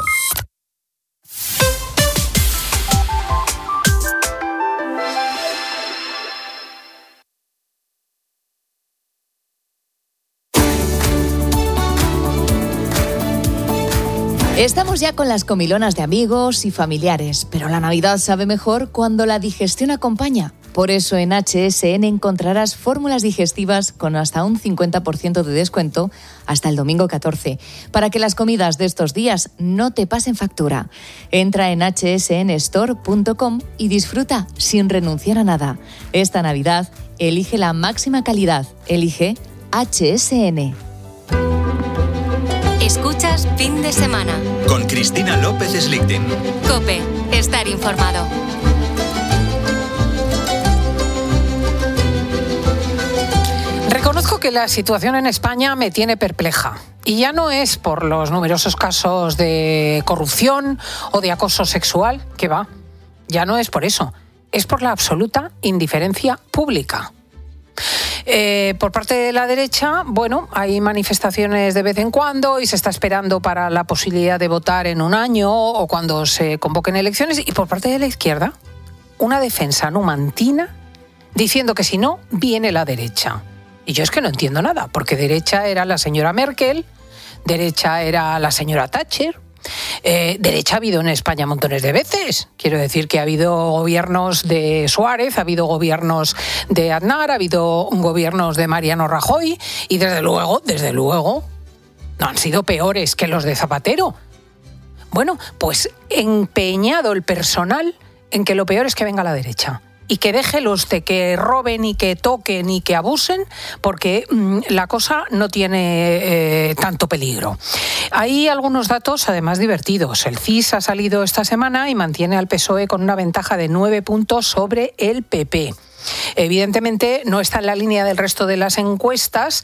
Estamos ya con las comilonas de amigos y familiares, pero la Navidad sabe mejor cuando la digestión acompaña. Por eso en H S N encontrarás fórmulas digestivas con hasta un cincuenta por ciento de descuento hasta el domingo catorce, para que las comidas de estos días no te pasen factura. Entra en hache ese ene store punto com y disfruta sin renunciar a nada. Esta Navidad, elige la máxima calidad. Elige H S N. Escuchas Fin de Semana. Con Cristina López Slichting. COPE. Estar informado. Reconozco que la situación en España me tiene perpleja. Y ya no es por los numerosos casos de corrupción o de acoso sexual, que va. Ya no es por eso. Es por la absoluta indiferencia pública. Eh, por parte de la derecha, bueno, hay manifestaciones de vez en cuando y se está esperando para la posibilidad de votar en un año o cuando se convoquen elecciones. Y por parte de la izquierda, una defensa numantina diciendo que si no, viene la derecha. Y yo es que no entiendo nada, porque derecha era la señora Merkel, derecha era la señora Thatcher. Eh, derecha ha habido en España montones de veces. Quiero decir que ha habido gobiernos de Suárez, ha habido gobiernos de Aznar, ha habido gobiernos de Mariano Rajoy y desde luego, desde luego, no han sido peores que los de Zapatero. Bueno, pues empeñado el personal en que lo peor es que venga la derecha y que deje los de que roben y que toquen y que abusen, porque mmm, la cosa no tiene eh, tanto peligro. Hay algunos datos además divertidos. El C I S ha salido esta semana y mantiene al P S O E con una ventaja de nueve puntos sobre el P P. Evidentemente no está en la línea del resto de las encuestas,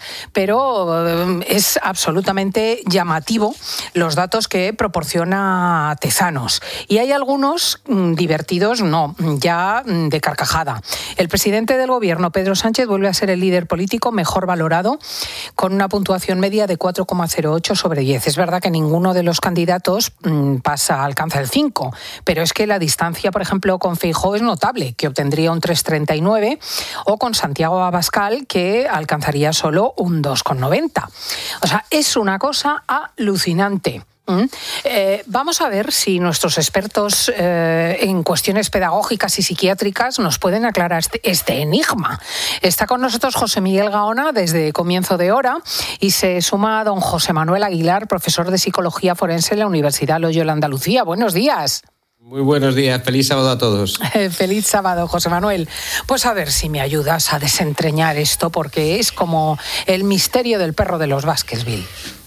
pero es absolutamente llamativo los datos que proporciona Tezanos. Y hay algunos mmm, divertidos, no, ya mmm, de carcajada. El presidente del gobierno, Pedro Sánchez, vuelve a ser el líder político mejor valorado, con una puntuación media de cuatro coma cero ocho sobre diez. Es verdad que ninguno de los candidatos mmm, pasa, alcanza el cinco, pero es que la distancia, por ejemplo, con Feijóo es notable, que obtendría un tres coma treinta y nueve, o con Santiago Abascal, que alcanzaría solo un dos coma noventa. O sea, es una cosa alucinante. ¿Mm? Eh, vamos a ver si nuestros expertos eh, en cuestiones pedagógicas y psiquiátricas nos pueden aclarar este, este enigma. Está con nosotros José Miguel Gaona desde comienzo de hora y se suma a don José Manuel Aguilar, profesor de Psicología Forense en la Universidad Loyola Andalucía. Buenos días. Muy buenos días, feliz sábado a todos. Feliz sábado, José Manuel. Pues a ver si me ayudas a desentrañar esto, porque es como el misterio del perro de los Baskerville.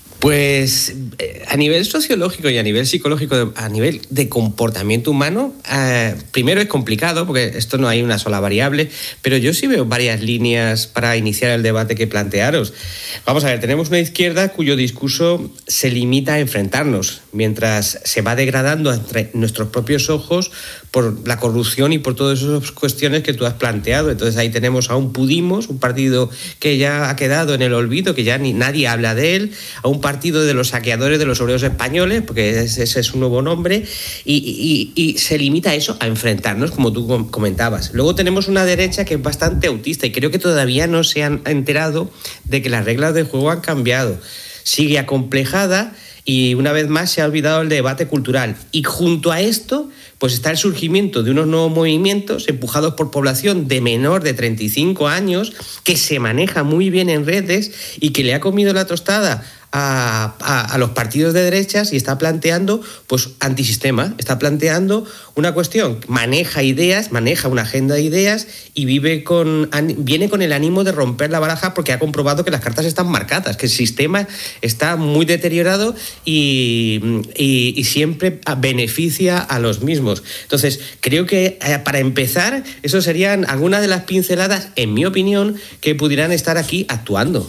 Pues a nivel sociológico y a nivel psicológico, a nivel de comportamiento humano, eh, primero es complicado porque esto no hay una sola variable, pero yo sí veo varias líneas para iniciar el debate que plantearos. Vamos a ver, tenemos una izquierda cuyo discurso se limita a enfrentarnos, mientras se va degradando entre nuestros propios ojos por la corrupción y por todas esas cuestiones que tú has planteado. Entonces ahí tenemos a un Podemos, un partido que ya ha quedado en el olvido, que ya ni nadie habla de él, a un partido de los saqueadores de los obreros españoles, porque ese es su nuevo nombre, y, y, y se limita a eso, a enfrentarnos, como tú comentabas. Luego tenemos una derecha que es bastante autista y creo que todavía no se han enterado de que las reglas del juego han cambiado. Sigue acomplejada y una vez más se ha olvidado el debate cultural. Y junto a esto, pues está el surgimiento de unos nuevos movimientos empujados por población de menor de treinta y cinco años, que se maneja muy bien en redes y que le ha comido la tostada A, a, a los partidos de derechas y está planteando pues antisistema, está planteando una cuestión, maneja ideas, maneja una agenda de ideas y vive con, viene con el ánimo de romper la baraja porque ha comprobado que las cartas están marcadas, que el sistema está muy deteriorado y, y, y siempre beneficia a los mismos. Entonces, creo que eh, para empezar, eso serían algunas de las pinceladas, en mi opinión, que pudieran estar aquí actuando.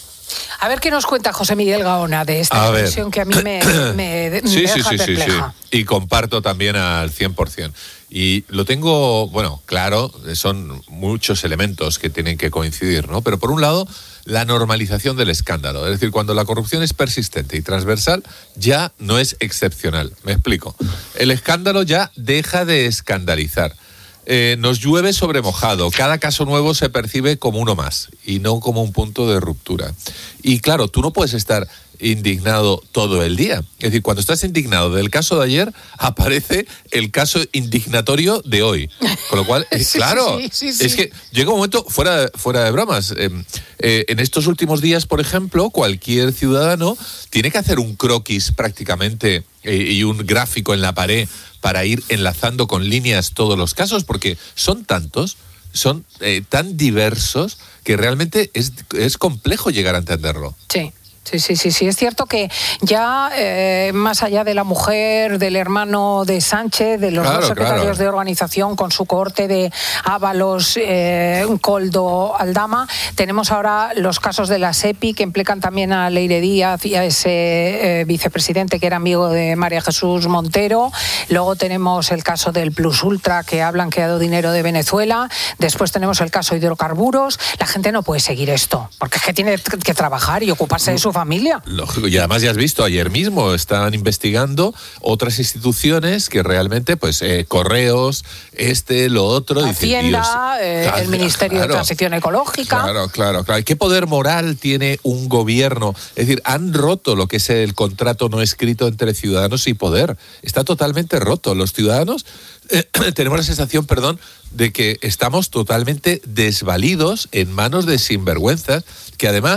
A ver qué nos cuenta José Miguel Gaona de esta reflexión que a mí me, me, me sí, deja sí, sí, perpleja. Sí, sí. Y comparto también al cien por ciento. Y lo tengo, bueno, claro, son muchos elementos que tienen que coincidir, ¿no? Pero por un lado, la normalización del escándalo. Es decir, cuando la corrupción es persistente y transversal, ya no es excepcional. Me explico. El escándalo ya deja de escandalizar. Eh, nos llueve sobre mojado, cada caso nuevo se percibe como uno más y no como un punto de ruptura. Y claro, tú no puedes estar indignado todo el día. Es decir, cuando estás indignado del caso de ayer, aparece el caso indignatorio de hoy. Con lo cual, eh, sí, claro, sí, sí, sí. Es que llega un momento, fuera, fuera de bromas, eh, eh, en estos últimos días, por ejemplo, cualquier ciudadano tiene que hacer un croquis prácticamente eh, y un gráfico en la pared para ir enlazando con líneas todos los casos, porque son tantos, son eh, tan diversos, que realmente es, es complejo llegar a entenderlo. Sí. Sí, sí, sí, sí. Es cierto que ya eh, más allá de la mujer, del hermano de Sánchez, de los claro, dos secretarios claro. de organización con su cohorte de Ábalos, eh, Coldo, Aldama, tenemos ahora los casos de la SEPI que implican también a Leire Díaz y a ese eh, vicepresidente que era amigo de María Jesús Montero. Luego tenemos el caso del Plus Ultra, que ha blanqueado dinero de Venezuela. Después tenemos el caso hidrocarburos. La gente no puede seguir esto, porque es que tiene que trabajar y ocuparse de su familia. Lógico, y además ya has visto, ayer mismo estaban investigando otras instituciones que realmente, pues, eh, correos, este, lo otro... Hacienda, dice, eh, claro, el Ministerio claro, de Transición Ecológica... Claro, claro, claro. ¿Qué poder moral tiene un gobierno? Es decir, han roto lo que es el contrato no escrito entre ciudadanos y poder. Está totalmente roto. Los ciudadanos eh, tenemos la sensación, perdón, de que estamos totalmente desvalidos en manos de sinvergüenzas que además...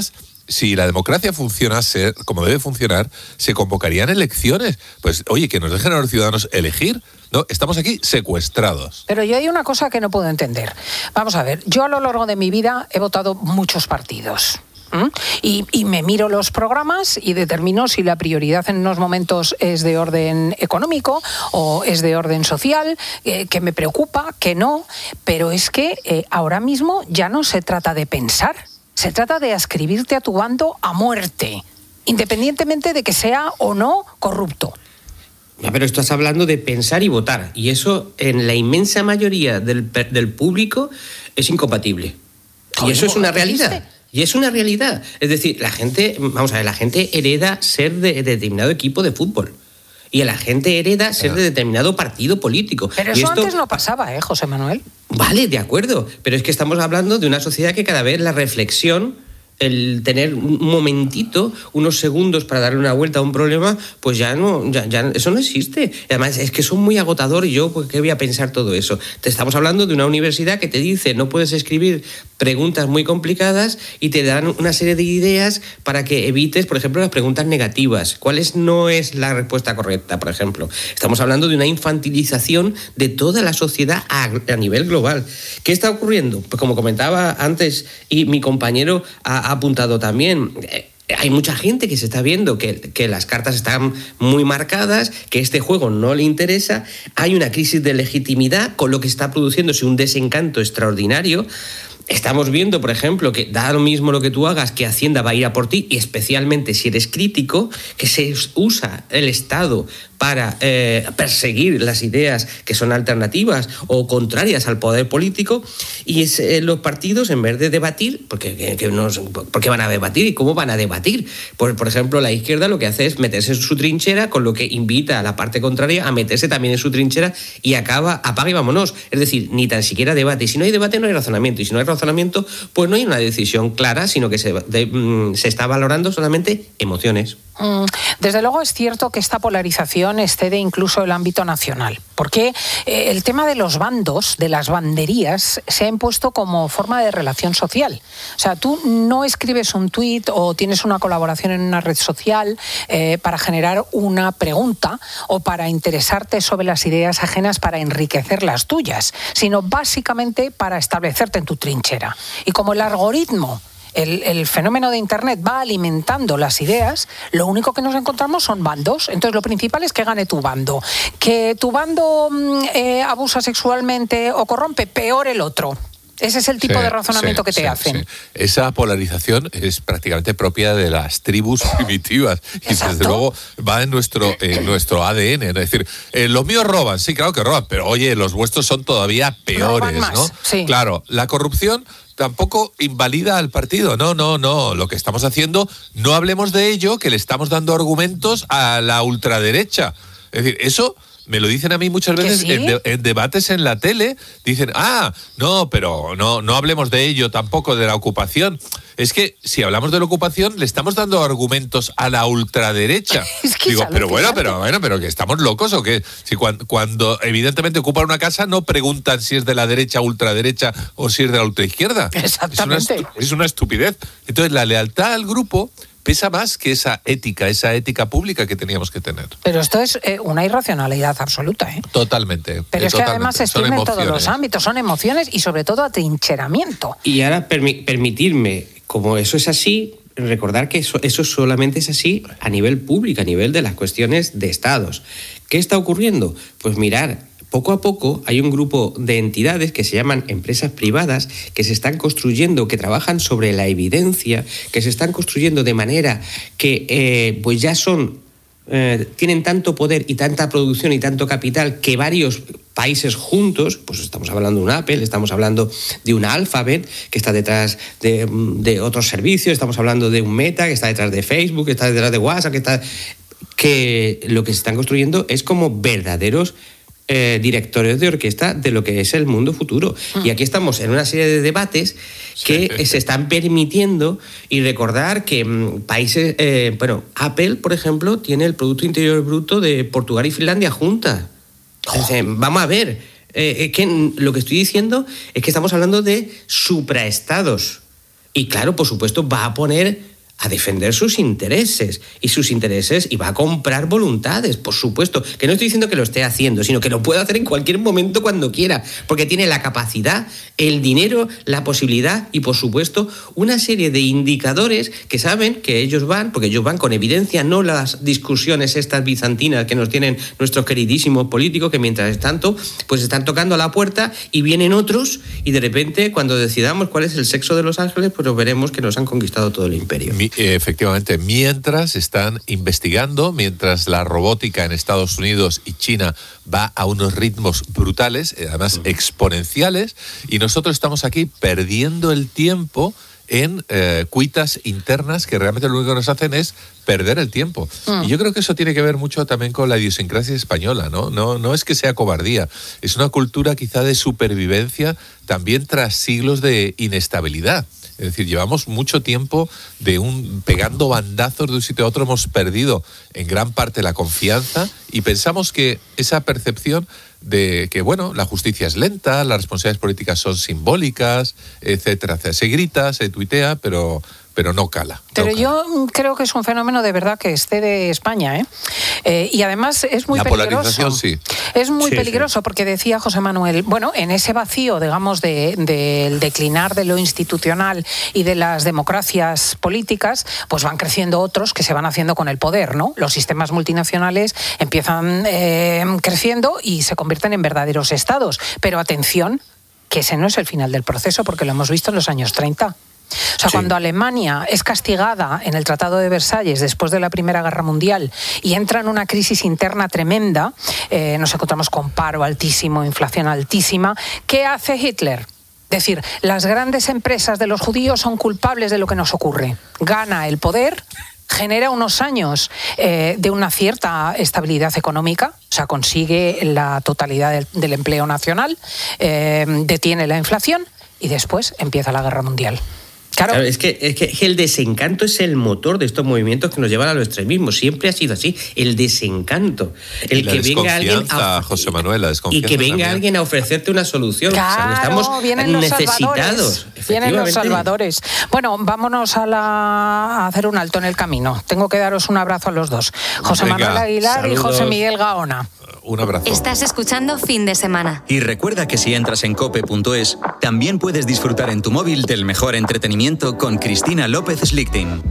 si la democracia funcionase como debe funcionar, se convocarían elecciones. Pues, oye, que nos dejen a los ciudadanos elegir. No, estamos aquí secuestrados. Pero yo hay una cosa que no puedo entender. Vamos a ver, yo a lo largo de mi vida he votado muchos partidos. ¿Mm? Y, y me miro los programas y determino si la prioridad en unos momentos es de orden económico o es de orden social, eh, que me preocupa, que no, pero es que eh, ahora mismo ya no se trata de pensar, se trata de adscribirte a tu bando a muerte, independientemente de que sea o no corrupto. Pero estás hablando de pensar y votar, y eso en la inmensa mayoría del, del público es incompatible. Y eso es una realidad. Y es una realidad. Es decir, la gente, vamos a ver, la gente hereda ser de, de determinado equipo de fútbol. Y la gente hereda ser de determinado partido político. Pero y eso esto... antes no pasaba, ¿eh, José Manuel? Vale, de acuerdo. Pero es que estamos hablando de una sociedad que cada vez la reflexión, el tener un momentito, unos segundos para darle una vuelta a un problema, pues ya no, ya, ya eso no existe. Además, es que son muy agotador y yo, pues, ¿qué voy a pensar todo eso? Te estamos hablando de una universidad que te dice no puedes escribir preguntas muy complicadas y te dan una serie de ideas para que evites, por ejemplo, las preguntas negativas. ¿Cuál es, no es la respuesta correcta, por ejemplo? Estamos hablando de una infantilización de toda la sociedad a, a nivel global. ¿Qué está ocurriendo? Pues como comentaba antes y mi compañero ha, ha apuntado también, eh, hay mucha gente que se está viendo que, que las cartas están muy marcadas, que este juego no le interesa, hay una crisis de legitimidad con lo que está produciéndose un desencanto extraordinario. Estamos viendo, por ejemplo, que da lo mismo lo que tú hagas, que Hacienda va a ir a por ti, y especialmente si eres crítico, que se usa el Estado para eh, perseguir las ideas que son alternativas o contrarias al poder político, y es, eh, los partidos, en vez de debatir, porque, que, que no, ¿por qué van a debatir y cómo van a debatir? Por, por ejemplo, la izquierda lo que hace es meterse en su trinchera, con lo que invita a la parte contraria a meterse también en su trinchera y acaba, apaga y vámonos. Es decir, ni tan siquiera debate. Y si no hay debate, no hay razonamiento. Y si no hay razonamiento, pues no hay una decisión clara, sino que se, de, mm, se está valorando solamente emociones. Desde luego es cierto que esta polarización excede incluso el ámbito nacional, porque el tema de los bandos, de las banderías, se ha impuesto como forma de relación social. O sea, tú no escribes un tuit o tienes una colaboración en una red social eh, para generar una pregunta o para interesarte sobre las ideas ajenas para enriquecer las tuyas, sino básicamente para establecerte en tu trinchera. Y como el algoritmo El, el fenómeno de Internet va alimentando las ideas, lo único que nos encontramos son bandos. Entonces, lo principal es que gane tu bando. Que tu bando eh, abusa sexualmente o corrompe, peor el otro. Ese es el tipo sí, de razonamiento sí, que te sí, hacen. Sí. Esa polarización es prácticamente propia de las tribus primitivas. Y ¿exacto? Desde luego va en nuestro, en nuestro A D N. Es decir, eh, los míos roban, sí, claro que roban, pero oye, los vuestros son todavía peores, ¿no? Sí. Claro, la corrupción tampoco invalida al partido. No, no, no. Lo que estamos haciendo, no hablemos de ello, que le estamos dando argumentos a la ultraderecha. Es decir, eso me lo dicen a mí muchas veces sí? en, de, en debates en la tele. Dicen, ah, no, pero no, no hablemos de ello tampoco, de la ocupación. Es que si hablamos de la ocupación, le estamos dando argumentos a la ultraderecha. Es que digo, pero bueno, pero bueno, pero que estamos locos o qué. Si cuando, cuando evidentemente ocupan una casa, no preguntan si es de la derecha, ultraderecha o si es de la ultraizquierda. Exactamente. Es una, es una estupidez. Entonces, la lealtad al grupo pesa más que esa ética, esa ética pública que teníamos que tener. Pero esto es eh, una irracionalidad absoluta, ¿eh? Totalmente. Pero eh, es totalmente. que además se extiende en todos los ámbitos, son emociones y sobre todo atrincheramiento. Y ahora permi- permitirme, como eso es así, recordar que eso, eso solamente es así a nivel público, a nivel de las cuestiones de estados. ¿Qué está ocurriendo? Pues mirar, poco a poco hay un grupo de entidades que se llaman empresas privadas que se están construyendo, que trabajan sobre la evidencia, que se están construyendo de manera que eh, pues ya son, eh, tienen tanto poder y tanta producción y tanto capital que varios países juntos, pues estamos hablando de un Apple, estamos hablando de un Alphabet que está detrás de, de otros servicios, estamos hablando de un Meta que está detrás de Facebook, que está detrás de WhatsApp, que está, que lo que se están construyendo es como verdaderos Eh, directores de orquesta de lo que es el mundo futuro. Y aquí estamos en una serie de debates que sí, sí, sí. se están permitiendo, y recordar que mmm, países, eh, bueno, Apple, por ejemplo, tiene el Producto Interior Bruto de Portugal y Finlandia juntas. Oh. Entonces, vamos a ver, eh, que lo que estoy diciendo es que estamos hablando de supraestados. Y claro, por supuesto, va a poner a defender sus intereses y sus intereses y va a comprar voluntades, por supuesto, que no estoy diciendo que lo esté haciendo, sino que lo puede hacer en cualquier momento cuando quiera, porque tiene la capacidad, el dinero, la posibilidad y, por supuesto, una serie de indicadores que saben que ellos van, porque ellos van con evidencia, no las discusiones estas bizantinas que nos tienen nuestros queridísimos políticos, que mientras tanto pues están tocando a la puerta y vienen otros y de repente cuando decidamos cuál es el sexo de los ángeles, pues lo veremos que nos han conquistado todo el imperio. Mi, efectivamente, mientras están investigando, mientras la robótica en Estados Unidos y China va a unos ritmos brutales, además uh-huh. exponenciales, y nosotros estamos aquí perdiendo el tiempo en eh, cuitas internas que realmente lo único que nos hacen es perder el tiempo. Mm. Y yo creo que eso tiene que ver mucho también con la idiosincrasia española, ¿no? No, no es que sea cobardía, es una cultura quizá de supervivencia también tras siglos de inestabilidad. Es decir, llevamos mucho tiempo de un pegando bandazos de un sitio a otro, hemos perdido en gran parte la confianza y pensamos que esa percepción de que, bueno, la justicia es lenta, las responsabilidades políticas son simbólicas, etcétera, etcétera. Se grita, se tuitea, pero... pero no cala. No pero cala. Yo creo que es un fenómeno de verdad que excede España, ¿eh? Eh, y además es muy la peligroso. Polarización, sí. Es muy sí, peligroso sí. porque decía José Manuel, bueno, en ese vacío, digamos, del de, de declinar de lo institucional y de las democracias políticas, pues van creciendo otros que se van haciendo con el poder, ¿no? Los sistemas multinacionales empiezan eh, creciendo y se convierten en verdaderos estados. Pero atención, que ese no es el final del proceso, porque lo hemos visto en los años treinta. O sea, sí. Cuando Alemania es castigada en el Tratado de Versalles después de la Primera Guerra Mundial y entra en una crisis interna tremenda, eh, nos encontramos con paro altísimo, inflación altísima. ¿Qué hace Hitler? Decir, las grandes empresas de los judíos son culpables de lo que nos ocurre. Gana el poder, genera unos años eh, de una cierta estabilidad económica, o sea, consigue la totalidad del, del empleo nacional, eh, detiene la inflación y después empieza la Guerra Mundial. Claro. Claro, es que, es que el desencanto es el motor de estos movimientos que nos llevan a los extremismos. Siempre ha sido así, el desencanto. El y la que venga alguien a, José Manuel, la y que venga también. alguien a ofrecerte una solución. Claro, o sea, estamos vienen los necesitados. Salvadores, vienen los salvadores. Bueno, vámonos a, la, a hacer un alto en el camino. Tengo que daros un abrazo a los dos. José venga, Manuel Aguilar saludos. Y José Miguel Gaona. Un abrazo. Estás escuchando Fin de Semana. Y recuerda que si entras en cope punto es, también puedes disfrutar en tu móvil del mejor entretenimiento con Cristina López Slichting.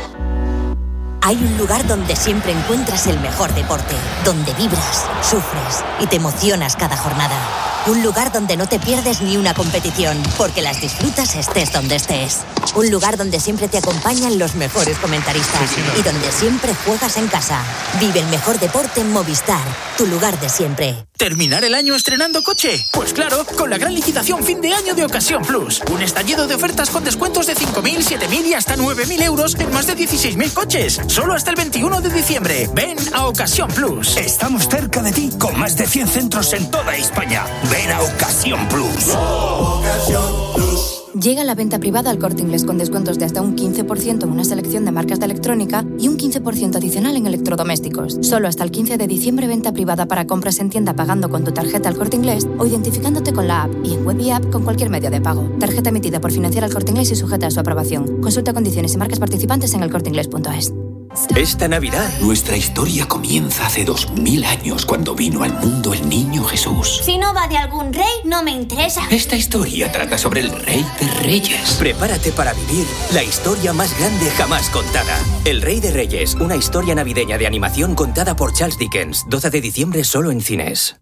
Hay un lugar donde siempre encuentras el mejor deporte, donde vibras, sufres y te emocionas cada jornada. Un lugar donde no te pierdes ni una competición, porque las disfrutas estés donde estés. Un lugar donde siempre te acompañan los mejores comentaristas sí, sí, no. y donde siempre juegas en casa. Vive el mejor deporte en Movistar, tu lugar de siempre. ¿Terminar el año estrenando coche? Pues claro, con la gran liquidación fin de año de Ocasión Plus. Un estallido de ofertas con descuentos de cinco mil, siete mil y hasta nueve mil euros en más de dieciséis mil coches. Solo hasta el veintiuno de diciembre. Ven a Ocasión Plus. Estamos cerca de ti con más de cien centros en toda España. Ven a Ocasión Plus. Ocasión Plus. Llega la venta privada al Corte Inglés con descuentos de hasta un quince por ciento en una selección de marcas de electrónica y un quince por ciento adicional en electrodomésticos. Solo hasta el quince de diciembre venta privada para compras en tienda pagando con tu tarjeta al Corte Inglés o identificándote con la app y en web y app con cualquier medio de pago. Tarjeta emitida por Financiera al Corte Inglés y sujeta a su aprobación. Consulta condiciones y marcas participantes en el corte inglés punto es. Esta Navidad, nuestra historia comienza hace dos mil años cuando vino al mundo el niño Jesús. Si no va de algún rey, no me interesa. Esta historia trata sobre el Rey de Reyes. Prepárate para vivir la historia más grande jamás contada. El Rey de Reyes, una historia navideña de animación contada por Charles Dickens. doce de diciembre solo en cines.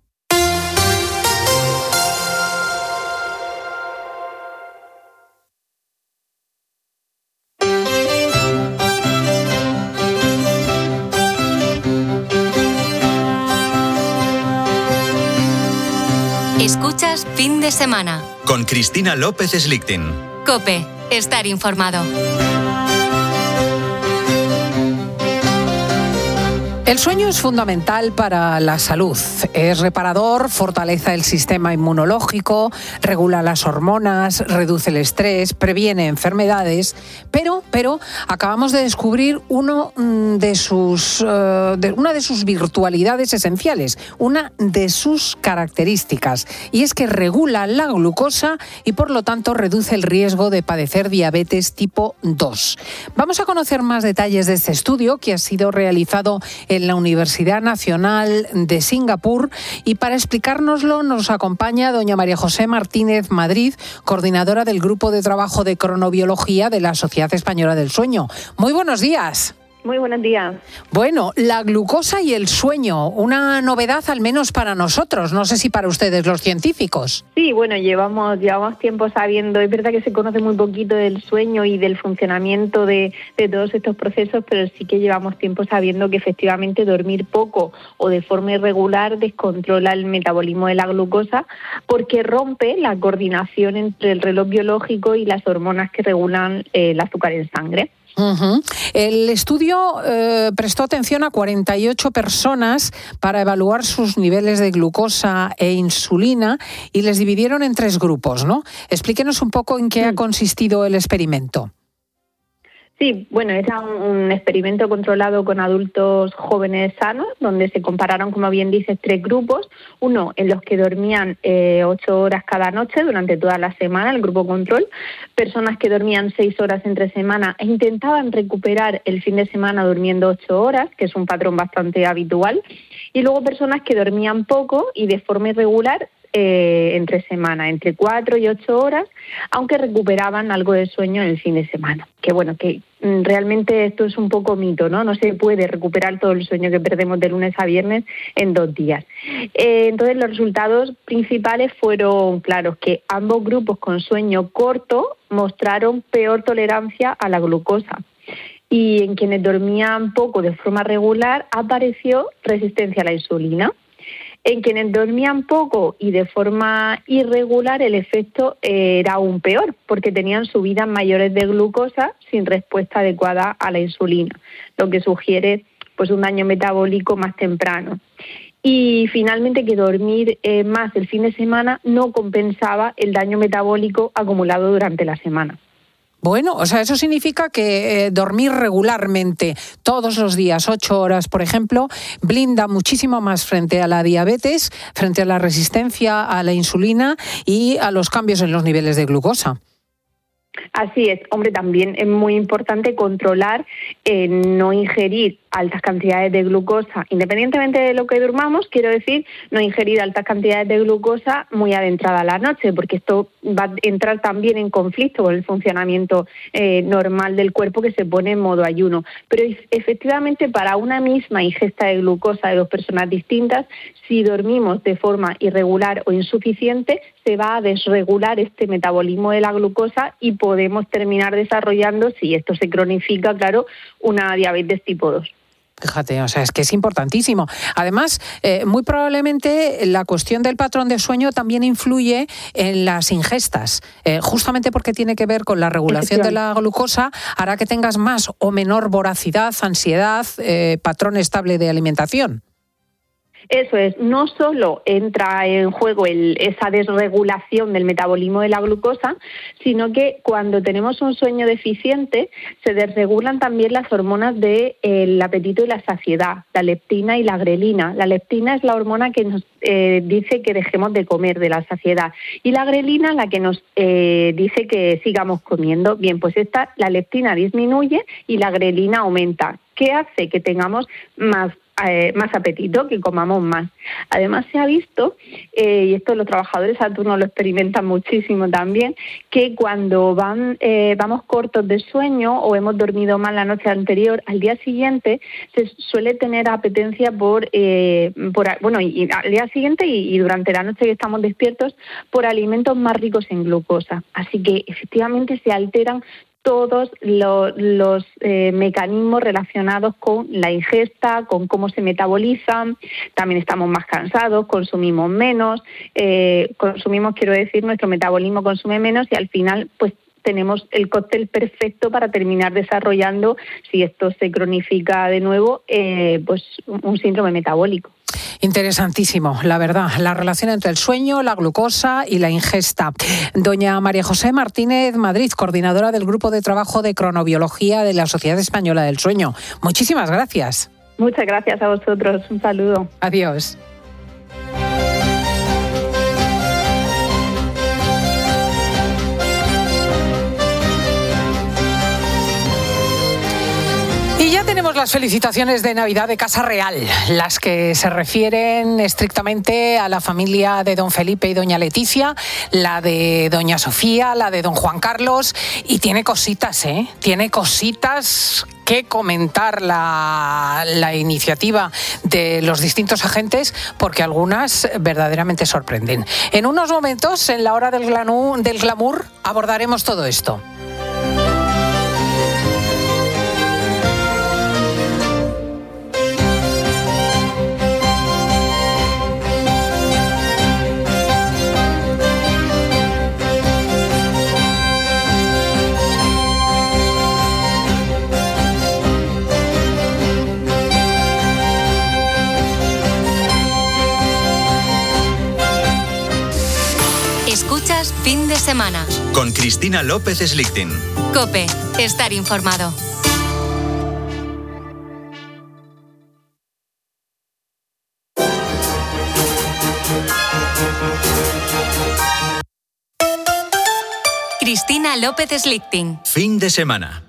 Escuchas Fin de Semana. Con Cristina López Slichting. COPE. Estar informado. El sueño es fundamental para la salud. Es reparador, fortalece el sistema inmunológico, regula las hormonas, reduce el estrés, previene enfermedades, pero, pero acabamos de descubrir uno de sus, uh, de, una de sus virtualidades esenciales, una de sus características, y es que regula la glucosa y por lo tanto reduce el riesgo de padecer diabetes tipo dos. Vamos a conocer más detalles de este estudio que ha sido realizado en la Universidad Nacional de Singapur, y para explicárnoslo nos acompaña doña María José Martínez Madrid, coordinadora del Grupo de Trabajo de Cronobiología de la Sociedad Española del Sueño. Muy buenos días. Muy buenos días. Bueno, la glucosa y el sueño, una novedad al menos para nosotros, no sé si para ustedes los científicos. Sí, bueno, llevamos llevamos tiempo sabiendo, es verdad que se conoce muy poquito del sueño y del funcionamiento de, de todos estos procesos, pero sí que llevamos tiempo sabiendo que efectivamente dormir poco o de forma irregular descontrola el metabolismo de la glucosa porque rompe la coordinación entre el reloj biológico y las hormonas que regulan eh, el azúcar en sangre. Uh-huh. El estudio eh, prestó atención a cuarenta y ocho personas para evaluar sus niveles de glucosa e insulina y les dividieron en tres grupos, ¿no? Explíquenos un poco en qué ha consistido el experimento. Sí, bueno, era un experimento controlado con adultos jóvenes sanos, donde se compararon, como bien dices, tres grupos. Uno en los que dormían eh, ocho horas cada noche durante toda la semana, el grupo control. Personas que dormían seis horas entre semana e intentaban recuperar el fin de semana durmiendo ocho horas, que es un patrón bastante habitual. Y luego personas que dormían poco y de forma irregular, Eh, entre semana, entre cuatro y ocho horas, aunque recuperaban algo de sueño en el fin de semana. Que bueno, que mm, realmente esto es un poco mito, ¿no? No se puede recuperar todo el sueño que perdemos de lunes a viernes en dos días. Eh, entonces los resultados principales fueron claros, que ambos grupos con sueño corto mostraron peor tolerancia a la glucosa. Y en quienes dormían poco de forma regular apareció resistencia a la insulina. En quienes dormían poco y de forma irregular el efecto era aún peor, porque tenían subidas mayores de glucosa sin respuesta adecuada a la insulina, lo que sugiere pues un daño metabólico más temprano. Y finalmente que dormir eh, más el fin de semana no compensaba el daño metabólico acumulado durante la semana. Bueno, o sea, eso significa que eh, dormir regularmente todos los días, ocho horas, por ejemplo, blinda muchísimo más frente a la diabetes, frente a la resistencia a la insulina y a los cambios en los niveles de glucosa. Así es, hombre, también es muy importante controlar, eh, no ingerir altas cantidades de glucosa, independientemente de lo que durmamos, quiero decir, no ingerir altas cantidades de glucosa muy adentrada a la noche, porque esto va a entrar también en conflicto con el funcionamiento eh, normal del cuerpo que se pone en modo ayuno. Pero efectivamente para una misma ingesta de glucosa de dos personas distintas, si dormimos de forma irregular o insuficiente, se va a desregular este metabolismo de la glucosa y podemos terminar desarrollando, si esto se cronifica, claro, una diabetes tipo dos. Fíjate, o sea, es que es importantísimo. Además, eh, muy probablemente la cuestión del patrón de sueño también influye en las ingestas, eh, justamente porque tiene que ver con la regulación de la glucosa, hará que tengas más o menor voracidad, ansiedad, eh, patrón estable de alimentación. Eso es, no solo entra en juego el, esa desregulación del metabolismo de la glucosa, sino que cuando tenemos un sueño deficiente se desregulan también las hormonas del de, eh, apetito y la saciedad, la leptina y la grelina. La leptina es la hormona que nos eh, dice que dejemos de comer, de la saciedad, y la grelina la que nos eh, dice que sigamos comiendo. Bien, pues esta, la leptina disminuye y la grelina aumenta. ¿Qué hace? Que tengamos más Eh, más apetito, que comamos más. Además se ha visto, eh, y esto los trabajadores Saturno lo experimentan muchísimo también, que cuando van eh, vamos cortos de sueño o hemos dormido mal la noche anterior, al día siguiente se suele tener apetencia por, eh, por bueno, y, y al día siguiente y, y durante la noche que estamos despiertos, por alimentos más ricos en glucosa. Así que efectivamente se alteran todos lo, los eh, mecanismos relacionados con la ingesta, con cómo se metabolizan. También estamos más cansados, consumimos menos, eh, consumimos, quiero decir, nuestro metabolismo consume menos y al final pues tenemos el cóctel perfecto para terminar desarrollando, si esto se cronifica de nuevo, eh, pues un síndrome metabólico. Interesantísimo, la verdad, la relación entre el sueño, la glucosa y la ingesta. Doña María José Martínez Madrid, coordinadora del Grupo de Trabajo de Cronobiología de la Sociedad Española del Sueño. Muchísimas gracias. Muchas gracias a vosotros. Un saludo. Adiós. Tenemos las felicitaciones de Navidad de Casa Real, las que se refieren estrictamente a la familia de don Felipe y doña Leticia, la de doña Sofía, la de don Juan Carlos, y tiene cositas, ¿eh? Tiene cositas que comentar la, la iniciativa de los distintos agentes, porque algunas verdaderamente sorprenden. En unos momentos, en la hora del, glanú, del glamour, abordaremos todo esto. Escuchas Fin de Semana. Con Cristina López Slichting. COPE. Estar informado. Cristina López Slichting. Fin de Semana.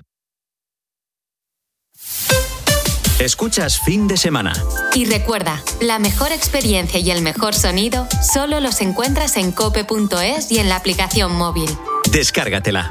Escuchas Fin de Semana. Y recuerda, la mejor experiencia y el mejor sonido solo los encuentras en cope punto es y en la aplicación móvil. Descárgatela.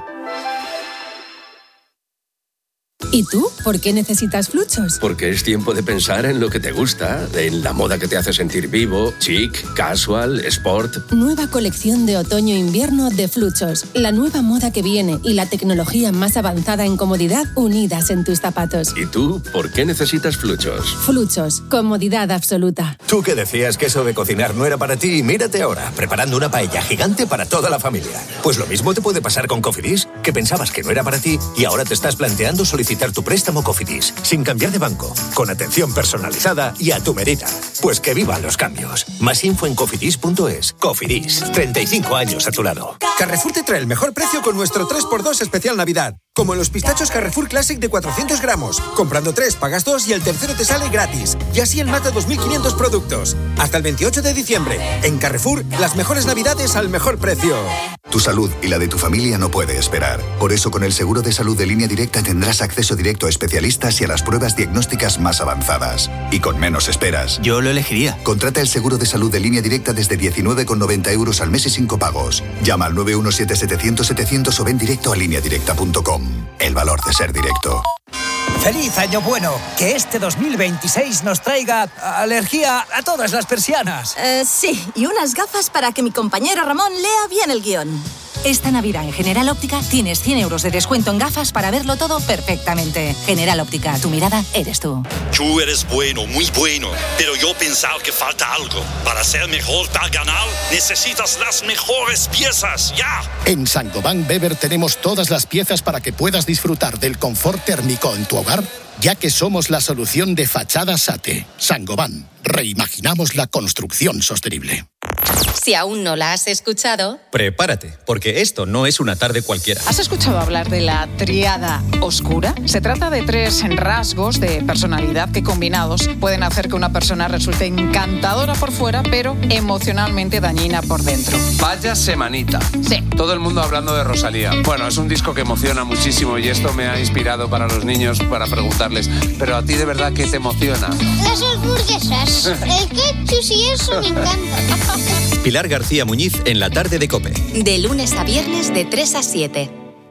¿Y tú? ¿Por qué necesitas Fluchos? Porque es tiempo de pensar en lo que te gusta, en la moda que te hace sentir vivo, chic, casual, sport. Nueva colección de otoño-invierno de Fluchos. La nueva moda que viene y la tecnología más avanzada en comodidad unidas en tus zapatos. ¿Y tú? ¿Por qué necesitas Fluchos? Fluchos. Comodidad absoluta. Tú que decías que eso de cocinar no era para ti, mírate ahora, preparando una paella gigante para toda la familia. Pues lo mismo te puede pasar con Cofidis, que pensabas que no era para ti y ahora te estás planteando solicitar tu préstamo Cofidis, sin cambiar de banco, con atención personalizada y a tu medida. Pues que vivan los cambios. Más info en cofidis punto es. Cofidis, treinta y cinco años a tu lado. Carrefour te trae el mejor precio con nuestro tres por dos especial Navidad. Como en los pistachos Carrefour Classic de cuatrocientos gramos. Comprando tres, pagas dos y el tercero te sale gratis. Y así en más de dos mil quinientos productos. Hasta el veintiocho de diciembre. En Carrefour, las mejores Navidades al mejor precio. Tu salud y la de tu familia no puede esperar. Por eso, con el seguro de salud de Línea Directa tendrás acceso directo a especialistas y a las pruebas diagnósticas más avanzadas. Y con menos esperas. Yo lo elegiría. Contrata el seguro de salud de Línea Directa desde diecinueve con noventa euros al mes y sin copagos. Llama al nueve uno siete setecientos setecientos o ven directo a línea directa punto com. El valor de ser directo. ¡Feliz Año Bueno! Que este dos mil veintiséis nos traiga alergia a todas las persianas. Eh, sí, y unas gafas para que mi compañero Ramón lea bien el guión. Esta Navidad en General Óptica tienes cien euros de descuento en gafas para verlo todo perfectamente. General Óptica, tu mirada eres tú. Tú eres bueno, muy bueno, pero yo pensaba que falta algo. Para ser mejor, para ganar, necesitas las mejores piezas, ¡ya! En Saint-Gobain Weber tenemos todas las piezas para que puedas disfrutar del confort térmico en tu hogar, ya que somos la solución de fachada SATE. Saint-Gobain, reimaginamos la construcción sostenible. Si aún no la has escuchado, prepárate, porque esto no es una tarde cualquiera. ¿Has escuchado hablar de la tríada oscura? Se trata de tres rasgos de personalidad que combinados pueden hacer que una persona resulte encantadora por fuera, pero emocionalmente dañina por dentro. Vaya semanita. Sí. Todo el mundo hablando de Rosalía. Bueno, es un disco que emociona muchísimo y esto me ha inspirado para los niños para preguntarles, ¿pero a ti de verdad qué te emociona? Las hamburguesas, el ketchup y eso me encanta. Pilar García Muñiz en la tarde de COPE. De lunes a viernes de tres a siete.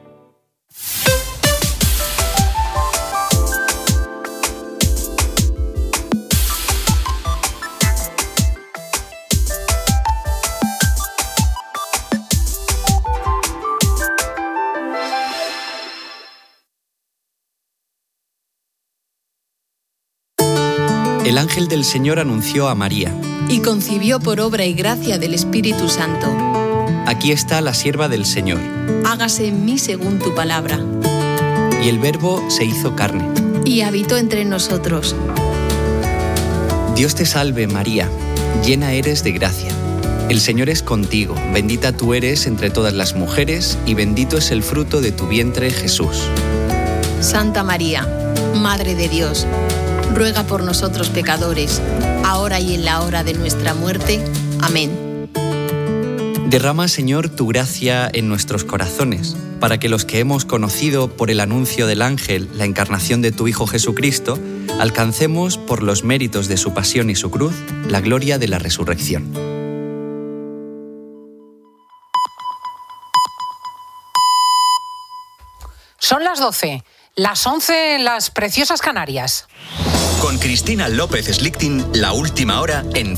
El ángel del Señor anunció a María. Y concibió por obra y gracia del Espíritu Santo. aquí está la sierva del Señor. Hágase en mí según tu palabra. Y el Verbo se hizo carne. Y habitó entre nosotros. Dios te salve, María, llena eres de gracia. El Señor es contigo, bendita tú eres entre todas las mujeres, y bendito es el fruto de tu vientre, Jesús. Santa María, Madre de Dios, ruega por nosotros pecadores, ahora y en la hora de nuestra muerte. Amén. Derrama, Señor, tu gracia en nuestros corazones, para que los que hemos conocido por el anuncio del ángel la encarnación de tu Hijo Jesucristo, alcancemos, por los méritos de su pasión y su cruz, la gloria de la resurrección. Son las doce, las once en las preciosas Canarias. Con Cristina López Slichting, la última hora en